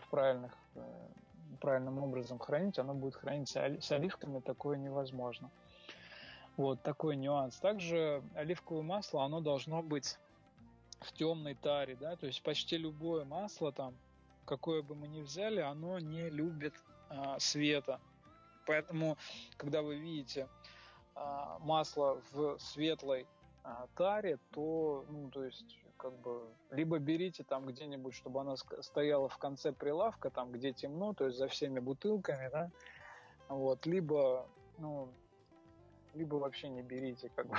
правильным образом хранить, оно будет храниться. С оливками такое невозможно. Вот такой нюанс. Также оливковое масло, оно должно быть в темной таре, да, то есть почти любое масло там, какое бы мы ни взяли, оно не любит света. Поэтому, когда вы видите масло в светлой таре, то, ну, то есть, как бы, либо берите там где-нибудь, чтобы она стояла в конце прилавка, там, где темно, то есть за всеми бутылками, да, вот, либо, ну, либо вообще не берите, как бы.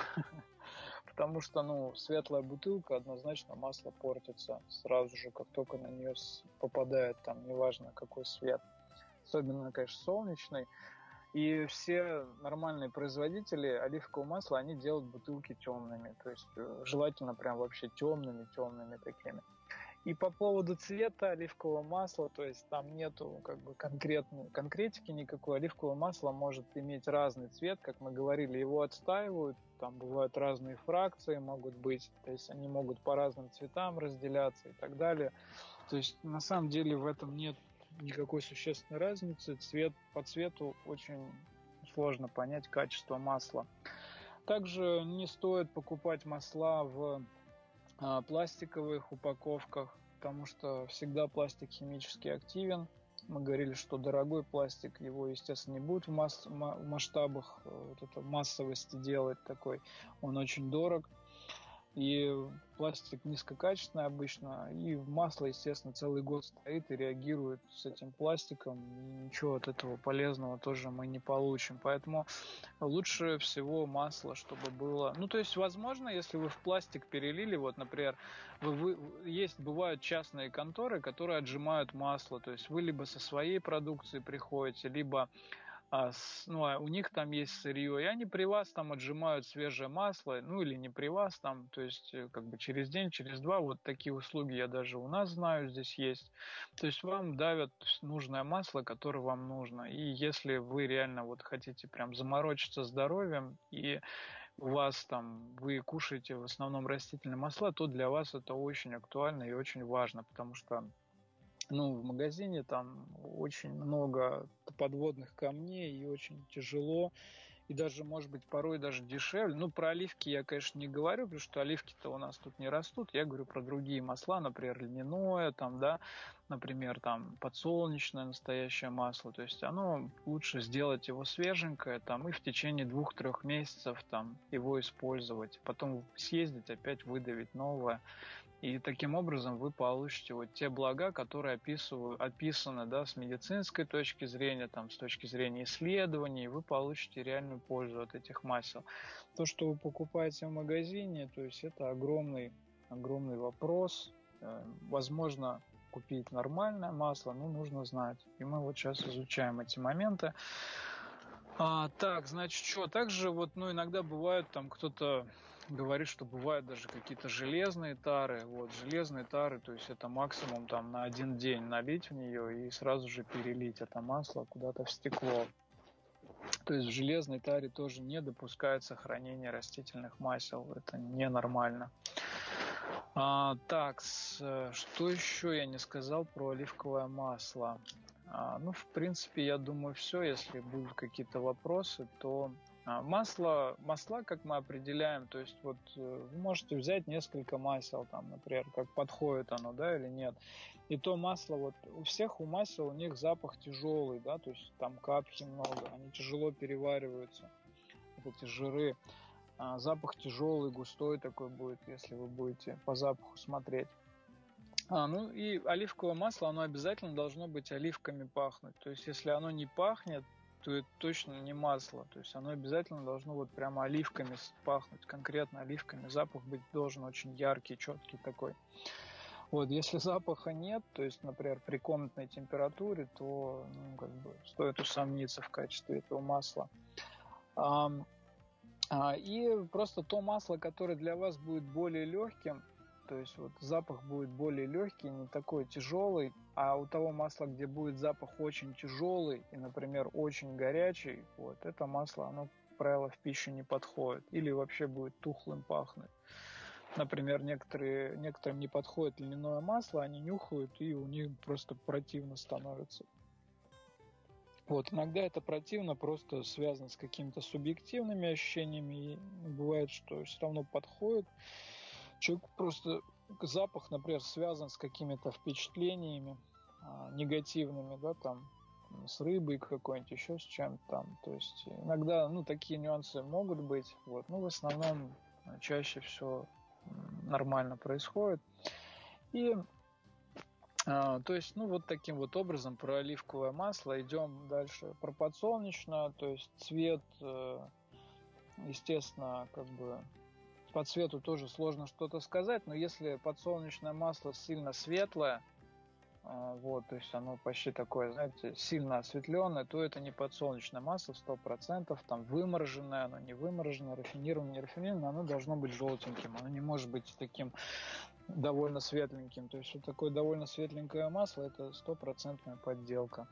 Потому что, ну, светлая бутылка, однозначно масло портится сразу же, как только на нее попадает, там, неважно какой свет. Особенно, конечно, солнечный. И все нормальные производители оливкового масла, они делают бутылки темными. То есть желательно прям вообще темными такими. И по поводу цвета оливкового масла, то есть там нету как бы конкретики никакой. Оливковое масло может иметь разный цвет, как мы говорили, его отстаивают, там бывают разные фракции могут быть, то есть они могут по разным цветам разделяться и так далее. То есть на самом деле в этом нет никакой существенной разницы. По цвету очень сложно понять качество масла. Также не стоит покупать масла в пластиковых упаковках, потому что всегда пластик химически активен. Мы говорили, что дорогой пластик, его, естественно, не будет в масштабах вот это массовости делать такой. Он очень дорог. И пластик низкокачественный обычно, и масло, естественно, целый год стоит и реагирует с этим пластиком, и ничего от этого полезного тоже мы не получим. Поэтому лучше всего масло, чтобы было... Ну, то есть, возможно, если вы в пластик перелили, вот, например, бывают частные конторы, которые отжимают масло, то есть вы либо со своей продукции приходите, либо у них там есть сырье, и они при вас там отжимают свежее масло, ну или не при вас там, то есть как бы через день, через два, вот такие услуги я даже у нас знаю, здесь есть. То есть вам давят нужное масло, которое вам нужно. И если вы реально вот хотите прям заморочиться здоровьем, и у вас там, вы кушаете в основном растительные масла, то для вас это очень актуально и очень важно, потому что в магазине там очень много подводных камней и очень тяжело. И даже, может быть, порой даже дешевле. Ну, про оливки я, конечно, не говорю, потому что оливки-то у нас тут не растут. Я говорю про другие масла, например, льняное, там, да, например, там, подсолнечное настоящее масло. То есть оно лучше сделать его свеженькое, там, и в течение 2-3 месяцев там его использовать. Потом съездить, опять выдавить новое. И таким образом вы получите вот те блага, которые описаны, да, с медицинской точки зрения, там, с точки зрения исследований, вы получите реальную пользу от этих масел. То, что вы покупаете в магазине, то есть это огромный вопрос. Возможно, купить нормальное масло, но нужно знать. И мы вот сейчас изучаем эти моменты. Так, значит, что? Также вот, иногда бывают, там кто-то говорит, что бывают даже какие-то железные тары. Вот, железные тары, то есть это максимум там на 1 день налить в нее и сразу же перелить это масло куда-то в стекло. То есть в железной таре тоже не допускается хранение растительных масел. Это ненормально. Так, что еще я не сказал про оливковое масло? В принципе, я думаю, все. Если будут какие-то вопросы, то масла, как мы определяем, то есть вот вы можете взять несколько масел, там, например, как подходит оно, да, или нет. И то масло, вот у масел у них запах тяжелый, да, то есть там капхи много, они тяжело перевариваются, вот эти жиры. Запах тяжелый, густой такой будет, если вы будете по запаху смотреть. И оливковое масло, оно обязательно должно быть оливками пахнуть. То есть, если оно не пахнет, то это точно не масло. То есть, оно обязательно должно вот прямо оливками пахнуть, конкретно оливками. Запах быть должен очень яркий, четкий такой. Вот, если запаха нет, то есть, например, при комнатной температуре, то стоит усомниться в качестве этого масла. И просто то масло, которое для вас будет более легким, то есть вот запах будет более легкий, не такой тяжелый, а у того масла, где будет запах очень тяжелый и, например, очень горячий, вот это масло, оно, как правило, в пищу не подходит или вообще будет тухлым пахнуть. Например, некоторым не подходит льняное масло, они нюхают, и у них просто противно становится. Вот, иногда это противно просто связано с какими-то субъективными ощущениями, и бывает, что все равно подходит. Человек просто запах, например, связан с какими-то впечатлениями негативными, да, там, с рыбой какой-нибудь, еще с чем-то там. То есть иногда, ну, такие нюансы могут быть, вот, но в основном чаще все нормально происходит. И то есть, ну, вот таким вот образом про оливковое масло. Идем дальше про подсолнечное, то есть цвет, естественно, как бы по цвету тоже сложно что-то сказать, но если подсолнечное масло сильно светлое, вот, то есть оно почти такое, знаете, сильно осветленное, то это не подсолнечное масло 100%, там вымороженное, оно не вымороженное, рафинированное, не рафинированное, оно должно быть желтеньким, оно не может быть таким довольно светленьким. То есть вот такое довольно светленькое масло – это 100% подделка.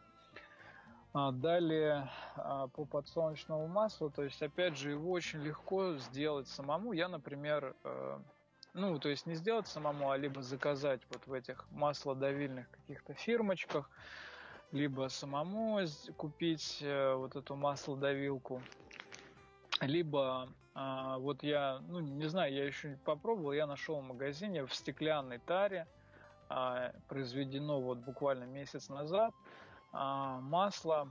Далее по подсолнечному маслу, то есть опять же его очень легко сделать самому. Я, например, ну, то есть не сделать самому, а либо заказать вот в этих маслодавильных каких-то фирмочках, либо самому купить вот эту маслодавилку, либо вот я, ну, не знаю, я еще не попробовал, я нашел в магазине в стеклянной таре, произведено вот буквально месяц назад, масло,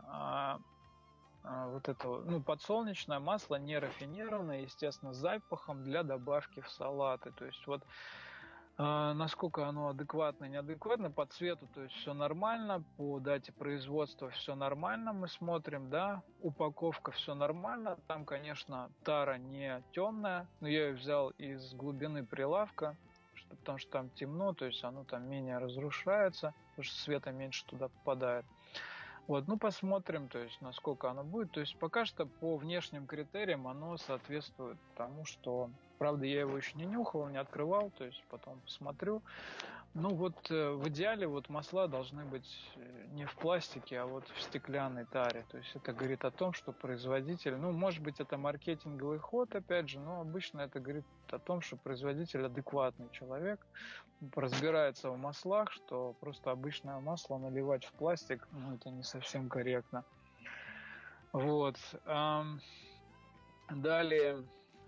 вот это, ну, подсолнечное масло, не рафинированное, естественно, с запахом для добавки в салаты. То есть вот насколько оно адекватно, неадекватно, по цвету, то есть все нормально, по дате производства все нормально, мы смотрим, да, упаковка все нормально, там, конечно, тара не темная, но я ее взял из глубины прилавка, потому что там темно, то есть оно там менее разрушается, потому что света меньше туда попадает. Вот, ну посмотрим, то есть насколько оно будет. То есть пока что по внешним критериям оно соответствует тому, что... Правда, я его еще не нюхал, не открывал, то есть потом посмотрю. Ну вот в идеале вот масла должны быть не в пластике, а вот в стеклянной таре. То есть это говорит о том, что производитель, ну может быть это маркетинговый ход опять же, но обычно это говорит о том, что производитель адекватный человек, разбирается в маслах, что просто обычное масло наливать в пластик, ну это не совсем корректно. Вот. Далее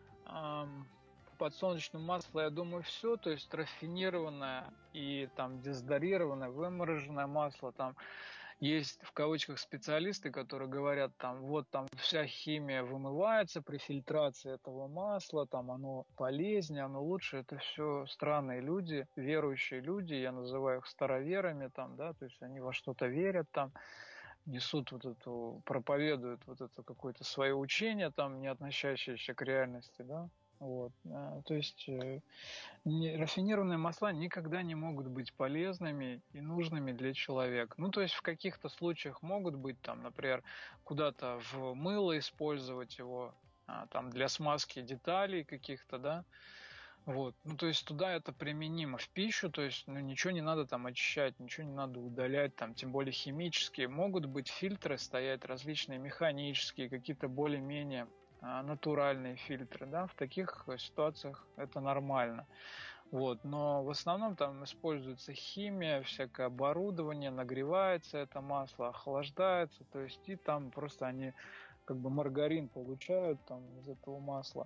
подсолнечное масло, я думаю, все, то есть рафинированное и там дезодорированное, вымороженное масло, там есть в кавычках специалисты, которые говорят, там вот там вся химия вымывается при фильтрации этого масла, там оно полезнее, оно лучше, это все странные люди, верующие люди, я называю их староверами, там, да, то есть они во что-то верят, там, несут вот эту, проповедуют вот это какое-то свое учение, там, не относящееся к реальности, да. Вот. То есть рафинированные масла никогда не могут быть полезными и нужными для человека. Ну, то есть в каких-то случаях могут быть, там, например, куда-то в мыло использовать его, там, для смазки деталей каких-то, да. Вот. Ну, то есть туда это применимо. В пищу, то есть, ну, ничего не надо там очищать, ничего не надо удалять, там, тем более химические. Могут быть фильтры стоять различные, механические, какие-то более-менее натуральные фильтры, да, в таких ситуациях это нормально. Вот, но в основном там используется химия, всякое оборудование, нагревается это масло, охлаждается, то есть и там просто они как бы маргарин получают там из этого масла.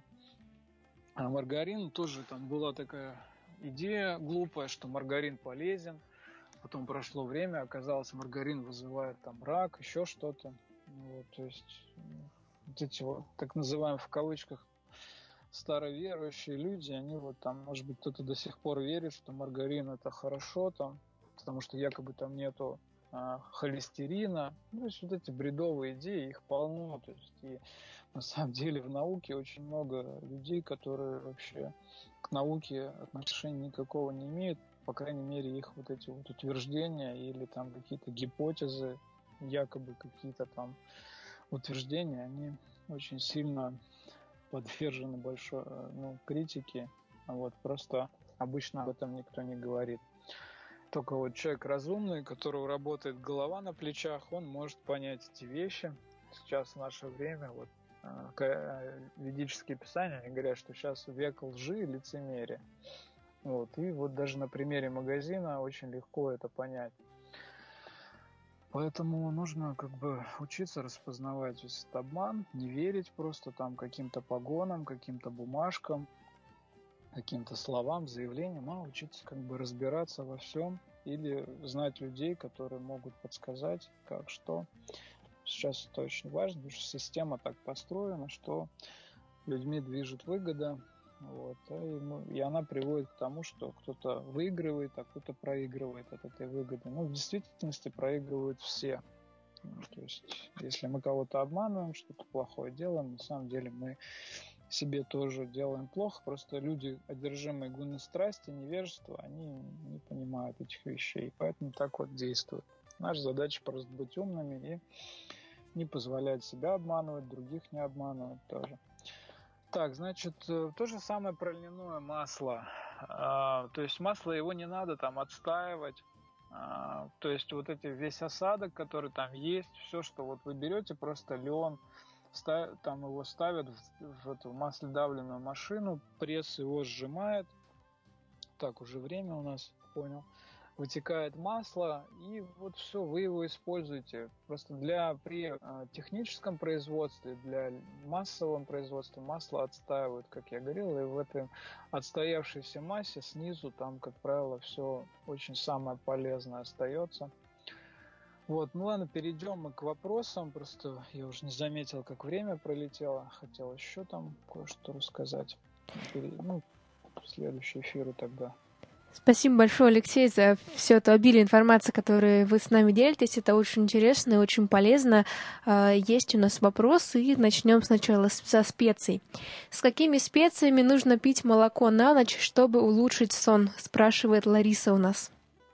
А маргарин тоже там была такая идея глупая, что маргарин полезен. Потом прошло время, оказалось, маргарин вызывает там рак, еще что-то. Вот, то есть вот эти вот так называемые в кавычках староверующие люди, они вот там, может быть, кто-то до сих пор верит, что маргарин это хорошо там, потому что якобы там нету холестерина. Ну, то есть вот эти бредовые идеи, их полно. То есть и на самом деле в науке очень много людей, которые вообще к науке отношения никакого не имеют. По крайней мере, их вот эти вот утверждения или там какие-то гипотезы, якобы какие-то там утверждения, они очень сильно подвержены большой критике. Вот, просто обычно об этом никто не говорит. Только вот человек разумный, у которого работает голова на плечах, он может понять эти вещи. Сейчас в наше время вот ведические писания, они говорят, что сейчас век лжи и лицемерия. Вот. И вот даже на примере магазина очень легко это понять. Поэтому нужно как бы учиться распознавать весь этот обман, не верить просто там каким-то погонам, каким-то бумажкам, каким-то словам, заявлениям, а учиться как бы разбираться во всем или знать людей, которые могут подсказать, как что. Сейчас это очень важно, потому что система так построена, что людьми движет выгода, вот, и она приводит к тому, что кто-то выигрывает, а кто-то проигрывает от этой выгоды. Ну, в действительности проигрывают все. То есть, если мы кого-то обманываем, что-то плохое делаем, на самом деле мы себе тоже делаем плохо. Просто люди, одержимые гуной страсти, невежества, они не понимают этих вещей, поэтому так вот действуют. Наша задача просто быть умными и не позволять себя обманывать, других не обманывать тоже. Так, значит, то же самое про льняное масло. То есть масло, его не надо там отстаивать. То есть вот эти весь осадок, который там есть, все, что вот вы берете, просто лен, там его ставят в эту маслодавленную машину, пресс его сжимает. Так, уже время у нас, понял. Вытекает масло, и вот все, вы его используете. Просто при техническом производстве, для массовом производстве масло отстаивают, как я говорил, и в этой отстоявшейся массе снизу там, как правило, все очень самое полезное остается. Вот, ну ладно, перейдем мы к вопросам. Просто я уже не заметил, как время пролетело. Хотел еще там кое-что рассказать. Ну, в следующий эфир тогда. Спасибо большое, Алексей, за все это обилие информации, которую вы с нами делитесь. Это очень интересно и очень полезно. Есть у нас вопросы, и начнем сначала со специй. С какими специями нужно пить молоко на ночь, чтобы улучшить сон? Спрашивает Лариса у нас.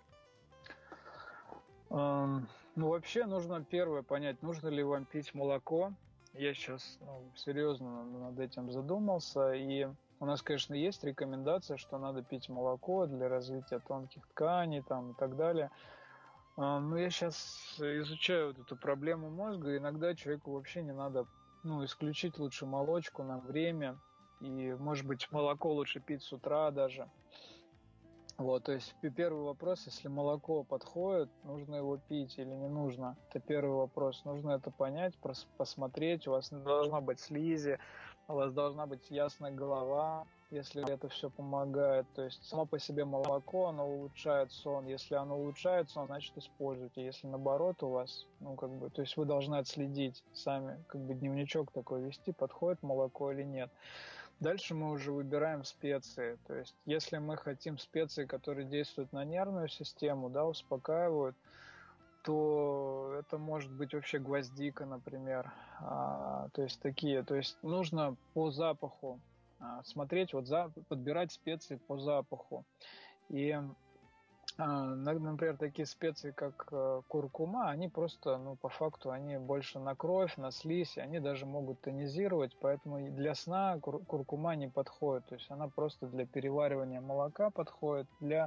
Ну, вообще нужно первое понять, нужно ли вам пить молоко. Я сейчас серьезно над этим задумался, и у нас, конечно, есть рекомендация, что надо пить молоко для развития тонких тканей там, и так далее. Но я сейчас изучаю вот эту проблему мозга, и иногда человеку вообще не надо, исключить лучше молочку на время, и, может быть, молоко лучше пить с утра даже. Вот, то есть первый вопрос, если молоко подходит, нужно его пить или не нужно. Это первый вопрос. Нужно это понять, посмотреть. У вас не должна быть слизи, у вас должна быть ясная голова, если это все помогает. То есть само по себе молоко, оно улучшает сон. Если оно улучшает сон, значит используйте. Если наоборот у вас, то есть вы должны отследить сами, дневничок такой вести, подходит молоко или нет. Дальше мы уже выбираем специи. То есть, если мы хотим специи, которые действуют на нервную систему, да, успокаивают, то это может быть вообще гвоздика, например. То есть такие. То есть нужно по запаху смотреть, подбирать специи по запаху. И например, такие специи, как куркума, они просто, по факту, они больше на кровь, на слизь, они даже могут тонизировать, поэтому для сна куркума не подходит. То есть она просто для переваривания молока подходит, для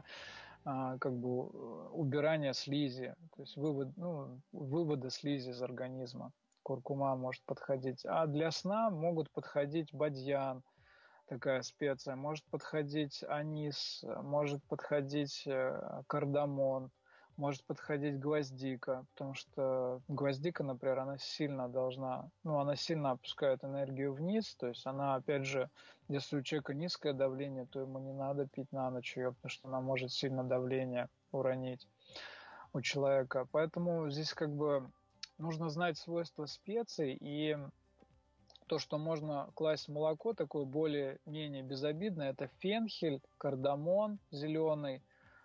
убирания слизи, то есть вывода слизи из организма. Куркума может подходить. А для сна могут подходить бадьян, такая специя, может подходить анис, может подходить кардамон, может подходить гвоздика, потому что гвоздика, например, она сильно опускает энергию вниз, то есть она, опять же, если у человека низкое давление, то ему не надо пить на ночь ее, потому что она может сильно давление уронить у человека. Поэтому здесь нужно знать свойства специй, и то, что можно класть в молоко, такое более-менее безобидное, это фенхель, кардамон зеленый.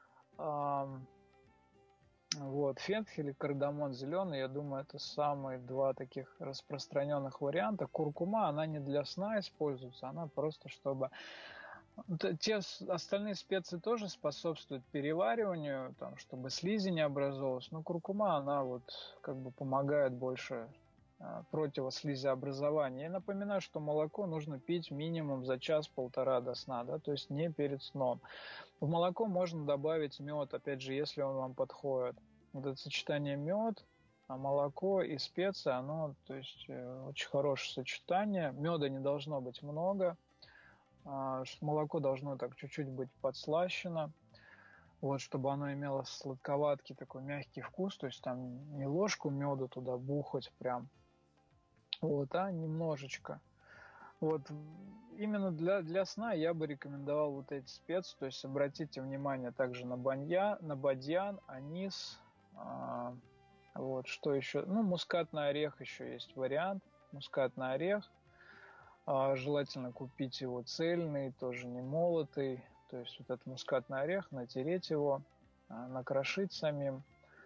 Фенхель и кардамон зеленый, я думаю, это самые два таких распространенных варианта. Куркума, она не для сна используется, она просто чтобы... Те остальные специи тоже способствуют перевариванию, чтобы слизи не образовалась, но куркума, она помогает больше противослизеобразования. Я напоминаю, что молоко нужно пить минимум за час-полтора до сна, да, то есть не перед сном. В молоко можно добавить мед, опять же, если он вам подходит. Вот это сочетание мед, молоко и специи, оно, то есть, очень хорошее сочетание. Меда не должно быть много, молоко должно так чуть-чуть быть подслащено, вот, чтобы оно имело сладковатый такой мягкий вкус, то есть там не ложку меда туда бухать прям, вот, а немножечко. Вот именно для сна я бы рекомендовал вот эти специи, то есть обратите внимание также на бадьян, анис, вот что еще, ну мускатный орех еще есть вариант, мускатный орех, желательно купить его цельный, тоже не молотый, то есть вот этот мускатный орех, натереть его, накрошить самим.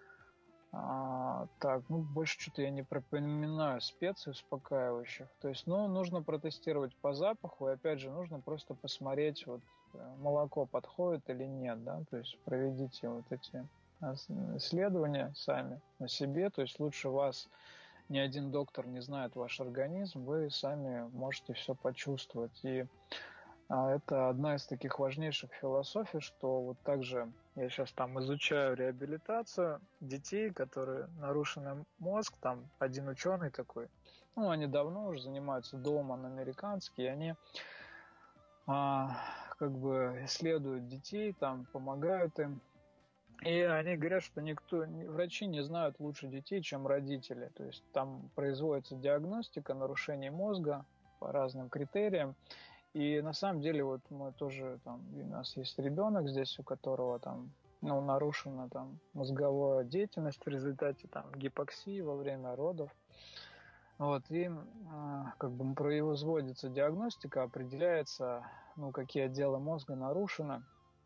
Так, ну больше что-то я не припоминаю специй успокаивающих. То есть, ну, нужно протестировать по запаху, и опять же, нужно просто посмотреть, вот молоко подходит или нет, да, то есть проведите вот эти исследования сами на себе, то есть лучше вас ни один доктор не знает ваш организм, вы сами можете все почувствовать. И это одна из таких важнейших философий, что вот также я сейчас там изучаю реабилитацию детей, которые нарушен мозг, там один ученый такой, ну, они давно уже занимаются домом американские, они как бы исследуют детей, там помогают им, и они говорят, что врачи не знают лучше детей, чем родители, то есть там производится диагностика нарушений мозга по разным критериям. И на самом деле вот мы тоже там, у нас есть ребенок здесь, у которого там, ну, нарушена там мозговая деятельность в результате там гипоксии во время родов. Вот, и как бы производится диагностика, определяется, ну, какие отделы мозга нарушены.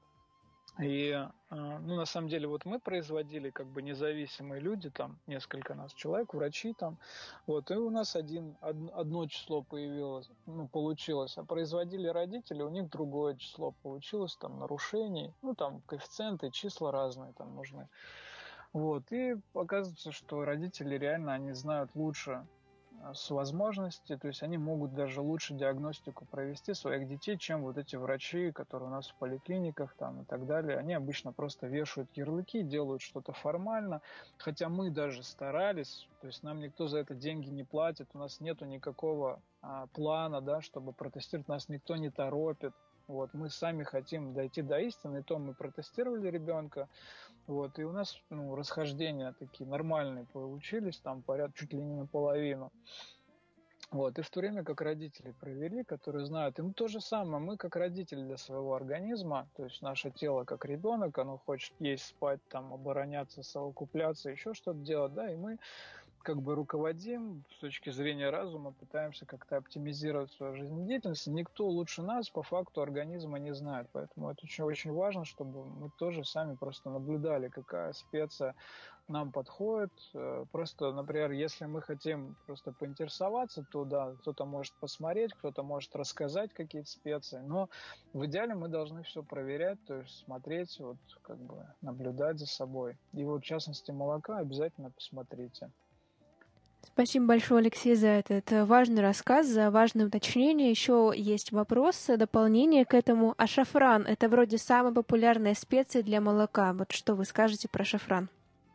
И, ну, на самом деле, вот мы производили как бы независимые люди, там несколько нас человек, врачи там, вот, и у нас одно число появилось, ну, получилось, а производили родители, у них другое число получилось, там, нарушений, ну, там, коэффициенты, числа разные там нужны. Вот, и оказывается, что родители реально, они знают лучше с возможности, то есть они могут даже лучше диагностику провести своих детей, чем вот эти врачи, которые у нас в поликлиниках там и так далее. Они обычно просто вешают ярлыки, делают что-то формально, хотя мы даже старались, то есть нам никто за это деньги не платит, у нас нету никакого плана, да, чтобы протестировать, нас никто не торопит. Вот, мы сами хотим дойти до истины, и то мы протестировали ребенка, вот, и у нас, ну, расхождения такие нормальные получились, там порядка чуть ли не наполовину. Вот, и в то время как родители провели, которые знают, им то же самое, мы как родители для своего организма, то есть наше тело как ребенок, оно хочет есть, спать, там, обороняться, совокупляться, еще что-то делать, да, и мы как бы руководим с точки зрения разума, пытаемся как-то оптимизировать свою жизнедеятельность. Никто лучше нас по факту организма не знает, поэтому это очень важно, чтобы мы тоже сами просто наблюдали, какая специя нам подходит. Просто, например, если мы хотим просто поинтересоваться, то да, кто-то может посмотреть, кто-то может рассказать какие-то специи, но в идеале мы должны все проверять, то есть смотреть, вот как бы наблюдать за собой. И вот в частности молока обязательно посмотрите. Спасибо большое, Алексей, за этот важный рассказ, за важное уточнение. Еще есть вопрос, дополнение к этому. А шафран — это вроде самая популярная специя для молока. Вот что вы скажете про шафран?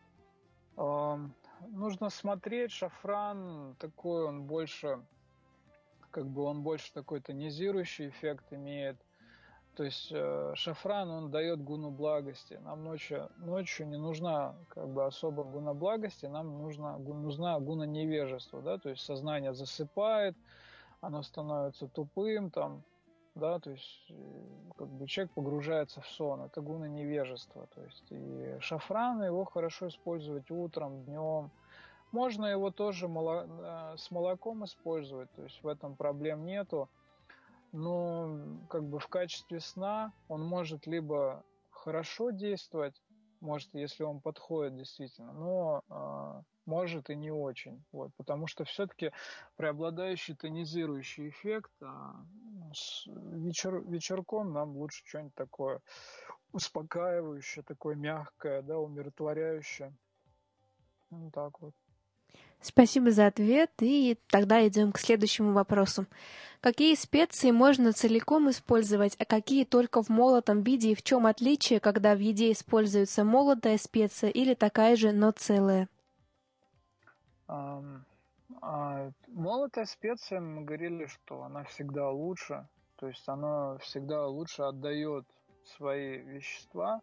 Нужно смотреть. Шафран такой, он больше такой тонизирующий эффект имеет. То есть шафран, он дает гуну благости. Нам ночью не нужна как бы особо гуна благости, нам нужна гуна невежества, да, то есть сознание засыпает, оно становится тупым, там, да, то есть как бы человек погружается в сон, это гуна невежества, то есть и шафран, его хорошо использовать утром, днем, можно его тоже с молоком использовать, то есть в этом проблем нету. Но как бы в качестве сна он может либо хорошо действовать, может, если он подходит действительно, но может и не очень. Вот, потому что все-таки преобладающий тонизирующий эффект, вечерком нам лучше что-нибудь такое успокаивающее, такое мягкое, да, умиротворяющее. Вот так вот. Спасибо за ответ, и тогда идем к следующему вопросу. Какие специи можно целиком использовать, а какие только в молотом виде, и в чем отличие, когда в еде используется молотая специя или такая же, но целая? Молотая специя, мы говорили, что она всегда лучше, то есть она всегда лучше отдает свои вещества.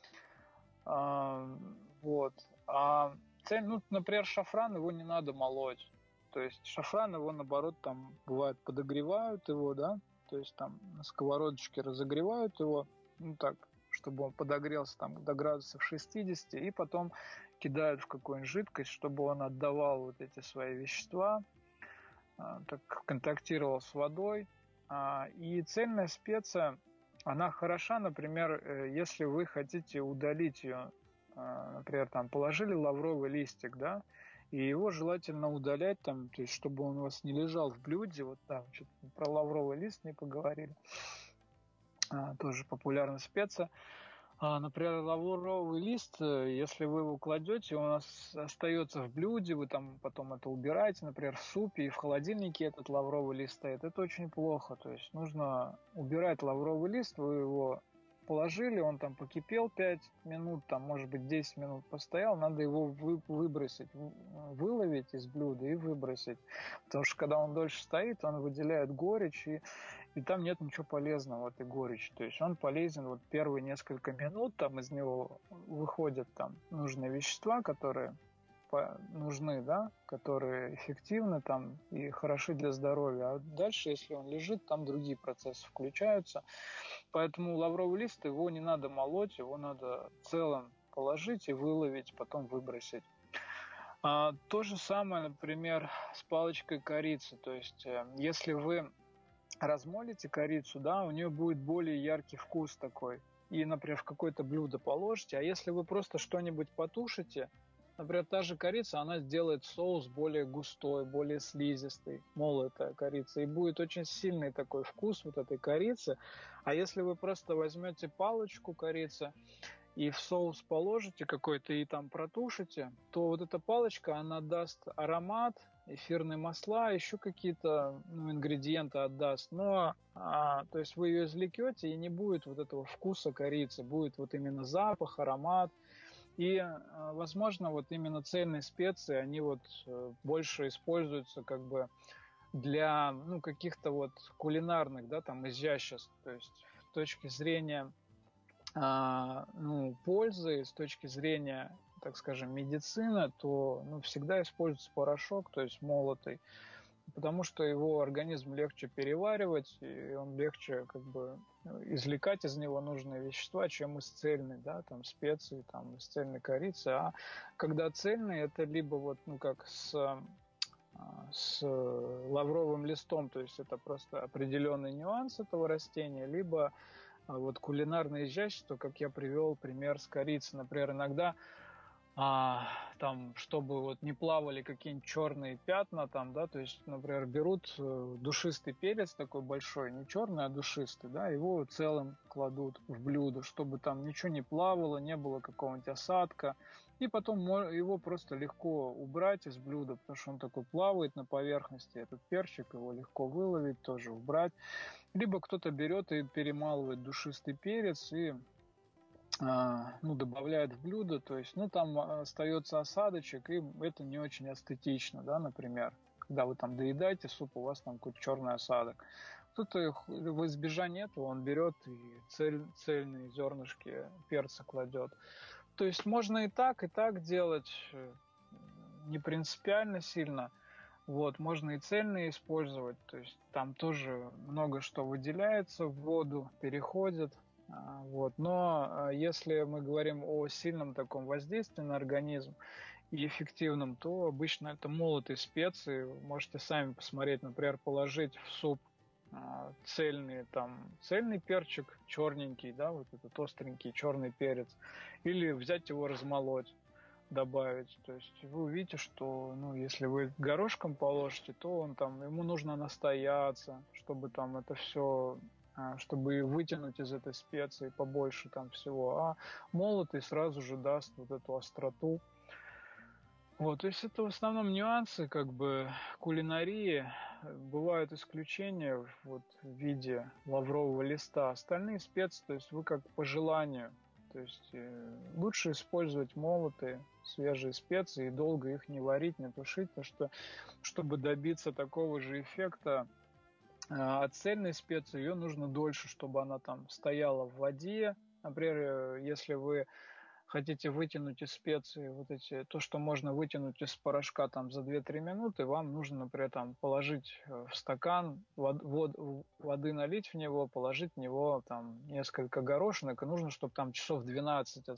Вот. Например, шафран, его не надо молоть. То есть шафран его, наоборот, там бывает подогревают его, да, то есть там на сковородочке разогревают его, ну так, чтобы он подогрелся там до градусов 60, и потом кидают в какую-нибудь жидкость, чтобы он отдавал вот эти свои вещества, так контактировал с водой. И цельная специя, она хороша, например, если вы хотите удалить ее, например, там положили лавровый листик, да, и его желательно удалять, там, то есть, чтобы он у вас не лежал в блюде. Вот там что-то про лавровый лист не поговорили. Тоже популярная специя. Например, лавровый лист, если вы его кладете, он у нас остается в блюде, вы там потом это убираете, например, в супе, и в холодильнике этот лавровый лист стоит. Это очень плохо. То есть нужно убирать лавровый лист, вы его положили, он там покипел 5 минут, там, может быть, 10 минут постоял, надо его выбросить, выловить из блюда и выбросить. Потому что когда он дольше стоит, он выделяет горечь, и там нет ничего полезного в этой горечи. То есть он полезен вот первые несколько минут, там из него выходят там нужные вещества, которые нужны, да, которые эффективны там и хороши для здоровья. А дальше, если он лежит, там другие процессы включаются. Поэтому лавровый лист, его не надо молоть, его надо целым положить и выловить, потом выбросить. То же самое, например, с палочкой корицы. То есть если вы размолите корицу, да, у нее будет более яркий вкус такой. И, например, в какое-то блюдо положите. А если вы просто что-нибудь потушите, например, та же корица, она сделает соус более густой, более слизистый, молотая корица. И будет очень сильный такой вкус вот этой корицы. А если вы просто возьмете палочку корицы и в соус положите какой-то и там протушите, то вот эта палочка, она даст аромат, эфирные масла, еще какие-то ингредиенты отдаст. Но, то есть вы ее извлекете, и не будет вот этого вкуса корицы, будет вот именно запах, аромат. И, возможно, вот именно цельные специи, они вот больше используются как бы для каких-то вот кулинарных, да, там изяществ. То есть с точки зрения пользы, с точки зрения, так скажем, медицины, то всегда используется порошок, то есть молотый, потому что его организм легче переваривать, и он легче как бы извлекать из него нужные вещества, чем из цельной, да, там специи, там из цельной корицы. А когда цельный, это либо вот, как с лавровым листом, то есть это просто определенный нюанс этого растения, либо вот кулинарное изящество, как я привел пример с корицей. Например, иногда там, чтобы вот не плавали какие-нибудь черные пятна, там, да, то есть, например, берут душистый перец такой большой, не черный, а душистый, да, его целым кладут в блюдо, чтобы там ничего не плавало, не было какого-нибудь осадка, и потом его просто легко убрать из блюда, потому что он такой плавает на поверхности, этот перчик, его легко выловить, тоже убрать. Либо кто-то берет и перемалывает душистый перец и добавляет в блюдо, то есть, там остается осадочек, и это не очень эстетично, да, например, когда вы там доедаете суп, у вас там какой-то черный осадок. Кто-то в избежание этого он берет и цельные зернышки перца кладет. То есть можно и так делать, не принципиально сильно. Вот, можно и цельные использовать, то есть там тоже много что выделяется в воду, переходит. Вот. Но если мы говорим о сильном таком воздействии на организм и эффективном, то обычно это молотые специи. Вы можете сами посмотреть, например, положить в суп цельный перчик, черненький, да, вот этот остренький черный перец, или взять его размолоть, добавить. То есть вы увидите, что если вы горошком положите, то ему нужно настояться, чтобы там это все, чтобы вытянуть из этой специи побольше там всего. А молотый сразу же даст вот эту остроту. Вот, то есть это в основном нюансы как бы кулинарии. Бывают исключения вот, в виде лаврового листа. Остальные специи, то есть вы как по желанию. То есть лучше использовать молотые свежие специи и долго их не варить, не тушить, потому что чтобы добиться такого же эффекта от цельной специи, ее нужно дольше, чтобы она там стояла в воде. Например, если вы хотите вытянуть из специи вот эти, то, что можно вытянуть из порошка там за 2-3 минуты, вам нужно, например, там положить в стакан воды налить в него, положить в него там несколько горошинок, и нужно, чтобы там часов 12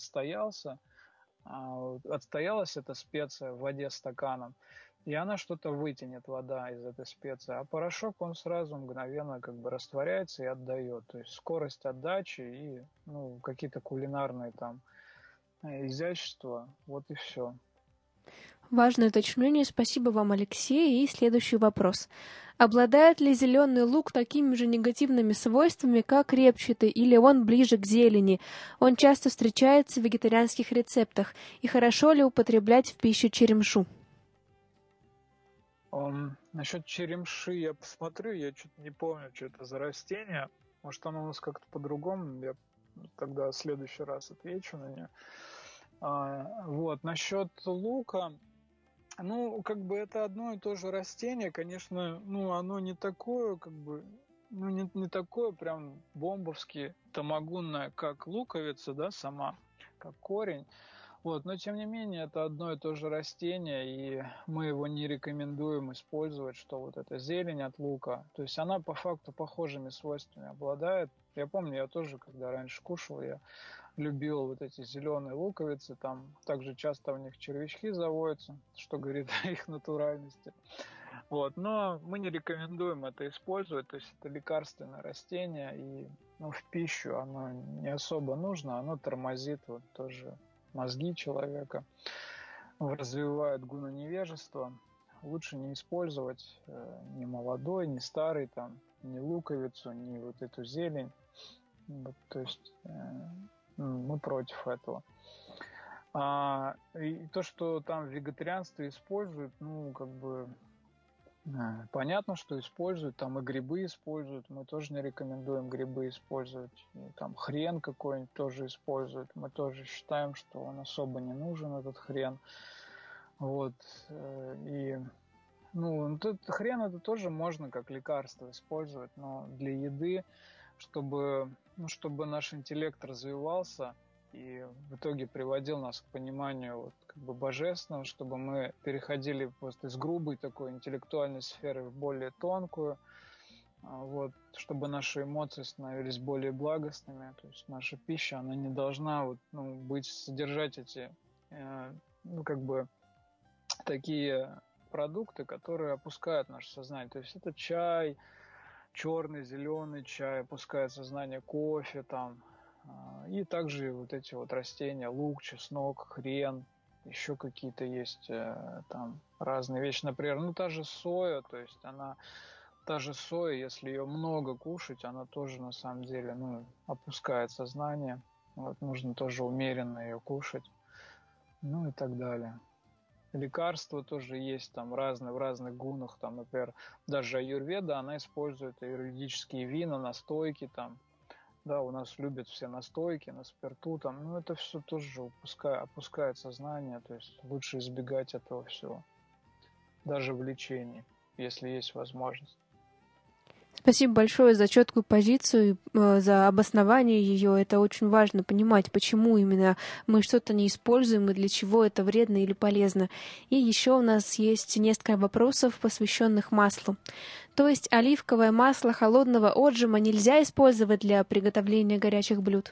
отстоялась эта специя в воде стаканом, и она что-то вытянет, вода из этой специи, а порошок, он сразу мгновенно как бы растворяется и отдает, то есть скорость отдачи и какие-то кулинарные там изящество, вот и все. Важное уточнение. Спасибо вам, Алексей. И следующий вопрос. Обладает ли зеленый лук такими же негативными свойствами, как репчатый, или он ближе к зелени? Он часто встречается в вегетарианских рецептах. И хорошо ли употреблять в пищу черемшу? Насчет черемши я посмотрю, я что-то не помню, что это за растение. Может, оно у нас как-то по-другому, я тогда в следующий раз отвечу на нее. Вот, насчет лука, как бы это одно и то же растение, конечно, оно не такое, как бы, не такое прям бомбовски тамагунное, как луковица, да, сама, как корень. Вот, но тем не менее, это одно и то же растение, и мы его не рекомендуем использовать, что вот эта зелень от лука. То есть она по факту похожими свойствами обладает. Я помню, я тоже, когда раньше кушал, я любил вот эти зеленые луковицы, там также часто в них червячки заводятся, что говорит о их натуральности. Вот, но мы не рекомендуем это использовать, то есть это лекарственное растение, и в пищу оно не особо нужно, оно тормозит вот тоже мозги человека, развивает гуна невежества. Лучше не использовать ни молодой, ни старый, там, ни луковицу, ни вот эту зелень. Вот, то есть мы против этого. И то, что там в вегетарианстве используют, как бы понятно, что используют, там и грибы используют, мы тоже не рекомендуем грибы использовать, и там хрен какой-нибудь тоже используют, мы тоже считаем, что он особо не нужен, этот хрен. Вот, и этот хрен это тоже можно как лекарство использовать, но для еды, чтобы наш интеллект развивался и в итоге приводил нас к пониманию вот, как бы божественного, чтобы мы переходили просто из грубой такой интеллектуальной сферы в более тонкую, вот, чтобы наши эмоции становились более благостными, то есть наша пища, она не должна содержать эти, как бы такие продукты, которые опускают наше сознание. То есть это чай, черный, зеленый чай, опускает сознание, кофе там. И также вот эти вот растения, лук, чеснок, хрен, еще какие-то есть там разные вещи. Например, та же соя, то есть та же соя, если ее много кушать, она тоже на самом деле, опускает сознание. Вот нужно тоже умеренно ее кушать. И так далее. Лекарства тоже есть там разные в разных гунах, там, например, даже аюрведа, она использует аюрведические вина, настойки там, да, у нас любят все настойки на спирту, там, это все тоже опускает сознание, то есть лучше избегать этого всего, даже в лечении, если есть возможность. Спасибо большое за четкую позицию, за обоснование ее. Это очень важно понимать, почему именно мы что-то не используем и для чего это вредно или полезно. И еще у нас есть несколько вопросов, посвященных маслу. То есть оливковое масло холодного отжима нельзя использовать для приготовления горячих блюд?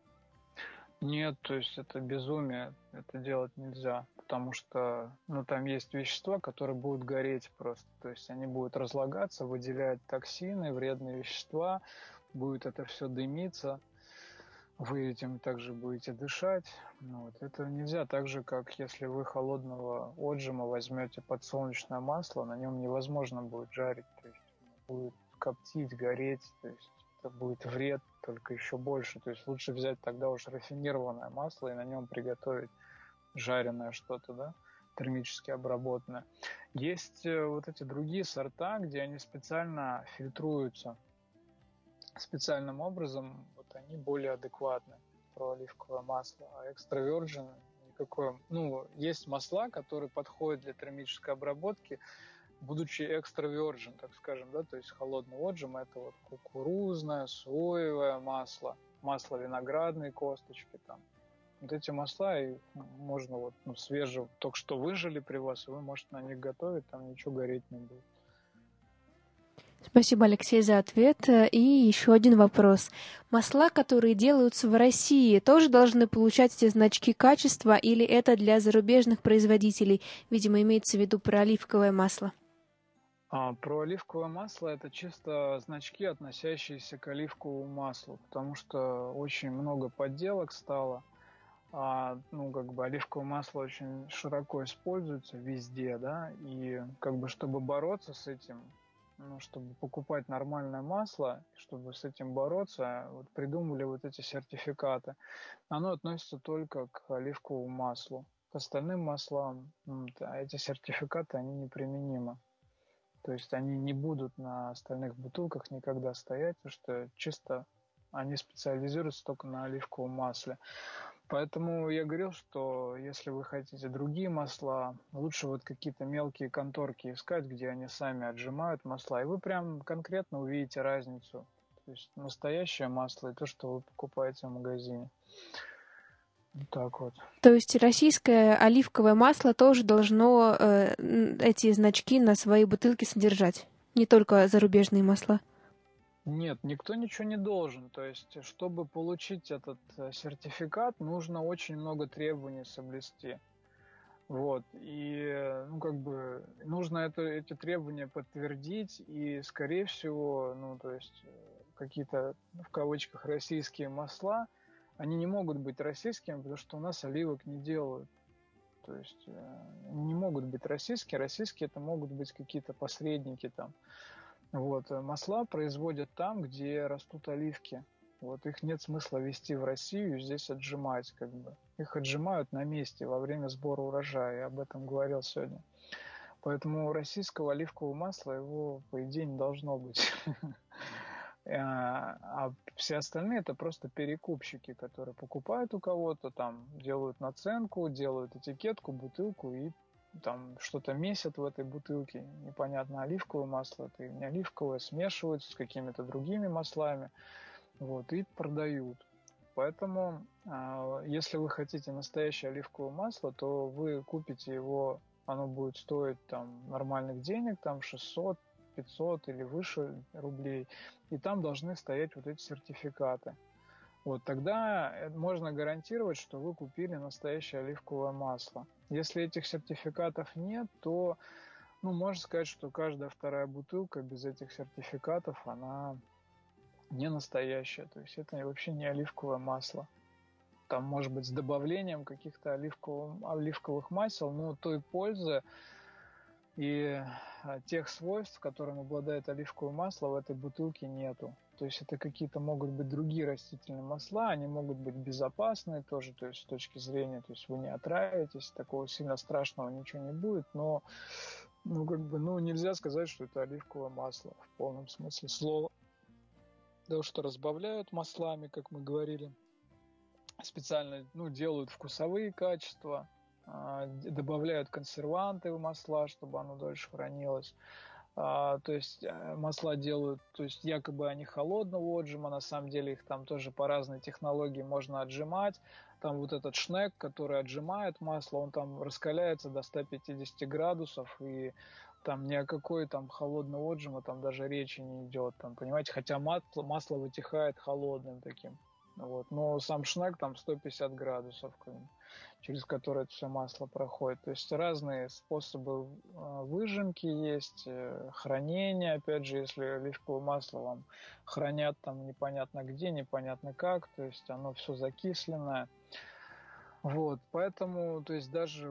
Нет, то есть это безумие, это делать нельзя, потому что, там есть вещества, которые будут гореть просто, то есть они будут разлагаться, выделять токсины, вредные вещества, будет это все дымиться, вы этим также будете дышать, это нельзя, так же, как если вы холодного отжима возьмете подсолнечное масло, на нем невозможно будет жарить, то есть будет коптить, гореть, то есть это будет вред, только еще больше. То есть лучше взять тогда уж рафинированное масло и на нем приготовить жареное что-то, да. термически обработанное. Есть вот эти другие сорта, где они специально фильтруются специальным образом, вот они более адекватны про оливковое масло, а экстра virgin никакое. Ну, есть масла, которые подходят для термической обработки, будучи экстра virgin, так скажем, да, то есть холодный отжим, это вот кукурузное, соевое масло, масло виноградной косточки там. Вот эти масла и можно вот свежие, только что выжили при вас, и вы можете на них готовить, там ничего гореть не будет. Спасибо, Алексей, за ответ. И еще один вопрос. Масла, которые делаются в России, тоже должны получать эти значки качества, или это для зарубежных производителей? Видимо, имеется в виду про оливковое масло. Про оливковое масло это чисто значки, относящиеся к оливковому маслу, потому что очень много подделок стало. Оливковое масло очень широко используется везде, да, и чтобы бороться с этим, чтобы покупать нормальное масло, чтобы с этим бороться, вот придумали вот эти сертификаты. Оно относится только к оливковому маслу. К остальным маслам эти сертификаты, они неприменимы. То есть они не будут на остальных бутылках никогда стоять, потому что чисто они специализируются только на оливковом масле. Поэтому я говорил, что если вы хотите другие масла, лучше вот какие-то мелкие конторки искать, где они сами отжимают масла, и вы прям конкретно увидите разницу. То есть настоящее масло и то, что вы покупаете в магазине. Вот так вот. То есть российское оливковое масло тоже должно эти значки на своей бутылке содержать, не только зарубежные масла? Нет, никто ничего не должен. То есть, чтобы получить этот сертификат, нужно очень много требований соблюсти. Вот. И, нужно эти требования подтвердить, и, скорее всего, какие-то, в кавычках, российские масла, они не могут быть российскими, потому что у нас оливок не делают. То есть, не могут быть российские. Российские это могут быть какие-то посредники там. Вот. Масла производят там, где растут оливки. Вот. Их нет смысла везти в Россию и здесь отжимать. Их отжимают на месте во время сбора урожая. Я об этом говорил сегодня. Поэтому российского оливкового масла, его, по идее, не должно быть. А все остальные это просто перекупщики, которые покупают у кого-то, там делают наценку, делают этикетку, бутылку и там что-то месят в этой бутылке, непонятно, оливковое масло, это не оливковое, смешивают с какими-то другими маслами, вот, и продают. Поэтому, если вы хотите настоящее оливковое масло, то вы купите его, оно будет стоить там нормальных денег, там 600, 500 или выше рублей, и там должны стоять вот эти сертификаты. Вот тогда можно гарантировать, что вы купили настоящее оливковое масло. Если этих сертификатов нет, то, можно сказать, что каждая вторая бутылка без этих сертификатов, она не настоящая. То есть это вообще не оливковое масло. Там, может быть, с добавлением каких-то оливковых масел, но той пользы и тех свойств, которым обладает оливковое масло, в этой бутылке нету. То есть это какие-то могут быть другие растительные масла, они могут быть безопасные тоже, то есть с точки зрения, то есть вы не отравитесь, такого сильно страшного ничего не будет, но нельзя сказать, что это оливковое масло в полном смысле слова. Потому что разбавляют маслами, как мы говорили, специально, делают вкусовые качества, добавляют консерванты в масла, чтобы оно дольше хранилось. То есть масла делают, то есть якобы они холодного отжима, на самом деле их там тоже по разной технологии можно отжимать. Там вот этот шнек, который отжимает масло, он там раскаляется до 150 градусов, и там ни о какой там холодного отжима там даже речи не идет, там, понимаете, хотя масло вытекает холодным таким. Вот. Но сам шнек там 150 градусов, через который это все масло проходит. То есть разные способы выжимки есть, хранения, опять же, если оливковое масло вам хранят там непонятно где, непонятно как, то есть оно все закисленное. Вот, поэтому, то есть даже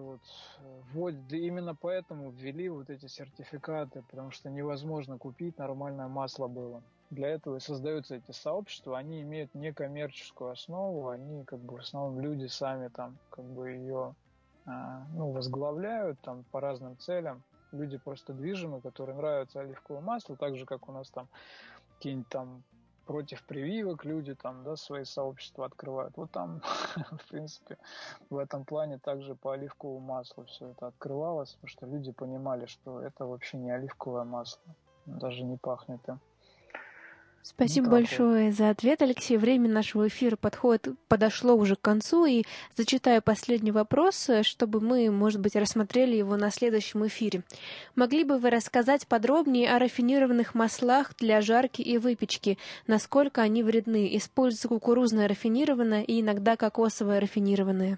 именно поэтому ввели вот эти сертификаты, потому что невозможно купить нормальное масло было. Для этого и создаются эти сообщества, они имеют некоммерческую основу, они в основном люди сами там ее возглавляют там по разным целям. Люди просто движимы, которым нравится оливковое масло, так же, как у нас там какие-нибудь там против прививок люди там, да, свои сообщества открывают. Вот там, в принципе, в этом плане также по оливковому маслу все это открывалось, потому что люди понимали, что это вообще не оливковое масло, даже не пахнет им. Спасибо большое за ответ, Алексей. Время нашего эфира подошло уже к концу, и зачитаю последний вопрос, чтобы мы, может быть, рассмотрели его на следующем эфире. Могли бы вы рассказать подробнее о рафинированных маслах для жарки и выпечки, насколько они вредны? Используется кукурузное рафинированное и иногда кокосовое рафинированное.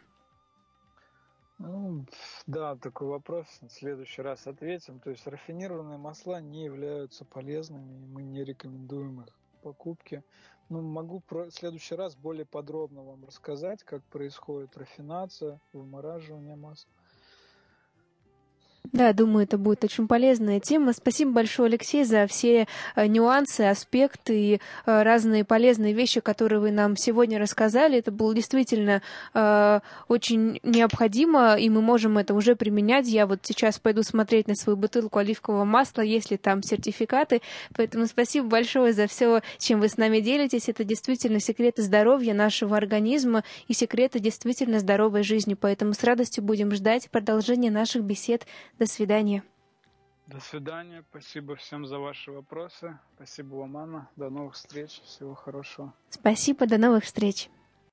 Да, такой вопрос в следующий раз ответим. То есть рафинированные масла не являются полезными, и мы не рекомендуем их к покупке. Могу в следующий раз более подробно вам рассказать, как происходит рафинация, вымораживание масла. Да, думаю, это будет очень полезная тема. Спасибо большое, Алексей, за все нюансы, аспекты и разные полезные вещи, которые вы нам сегодня рассказали. Это было действительно очень необходимо, и мы можем это уже применять. Я вот сейчас пойду смотреть на свою бутылку оливкового масла, есть ли там сертификаты. Поэтому спасибо большое за все, чем вы с нами делитесь. Это действительно секреты здоровья нашего организма и секреты действительно здоровой жизни. Поэтому с радостью будем ждать продолжения наших бесед. До свидания. До свидания. Спасибо всем за ваши вопросы. Спасибо вам, Анна. До новых встреч. Всего хорошего. Спасибо. До новых встреч.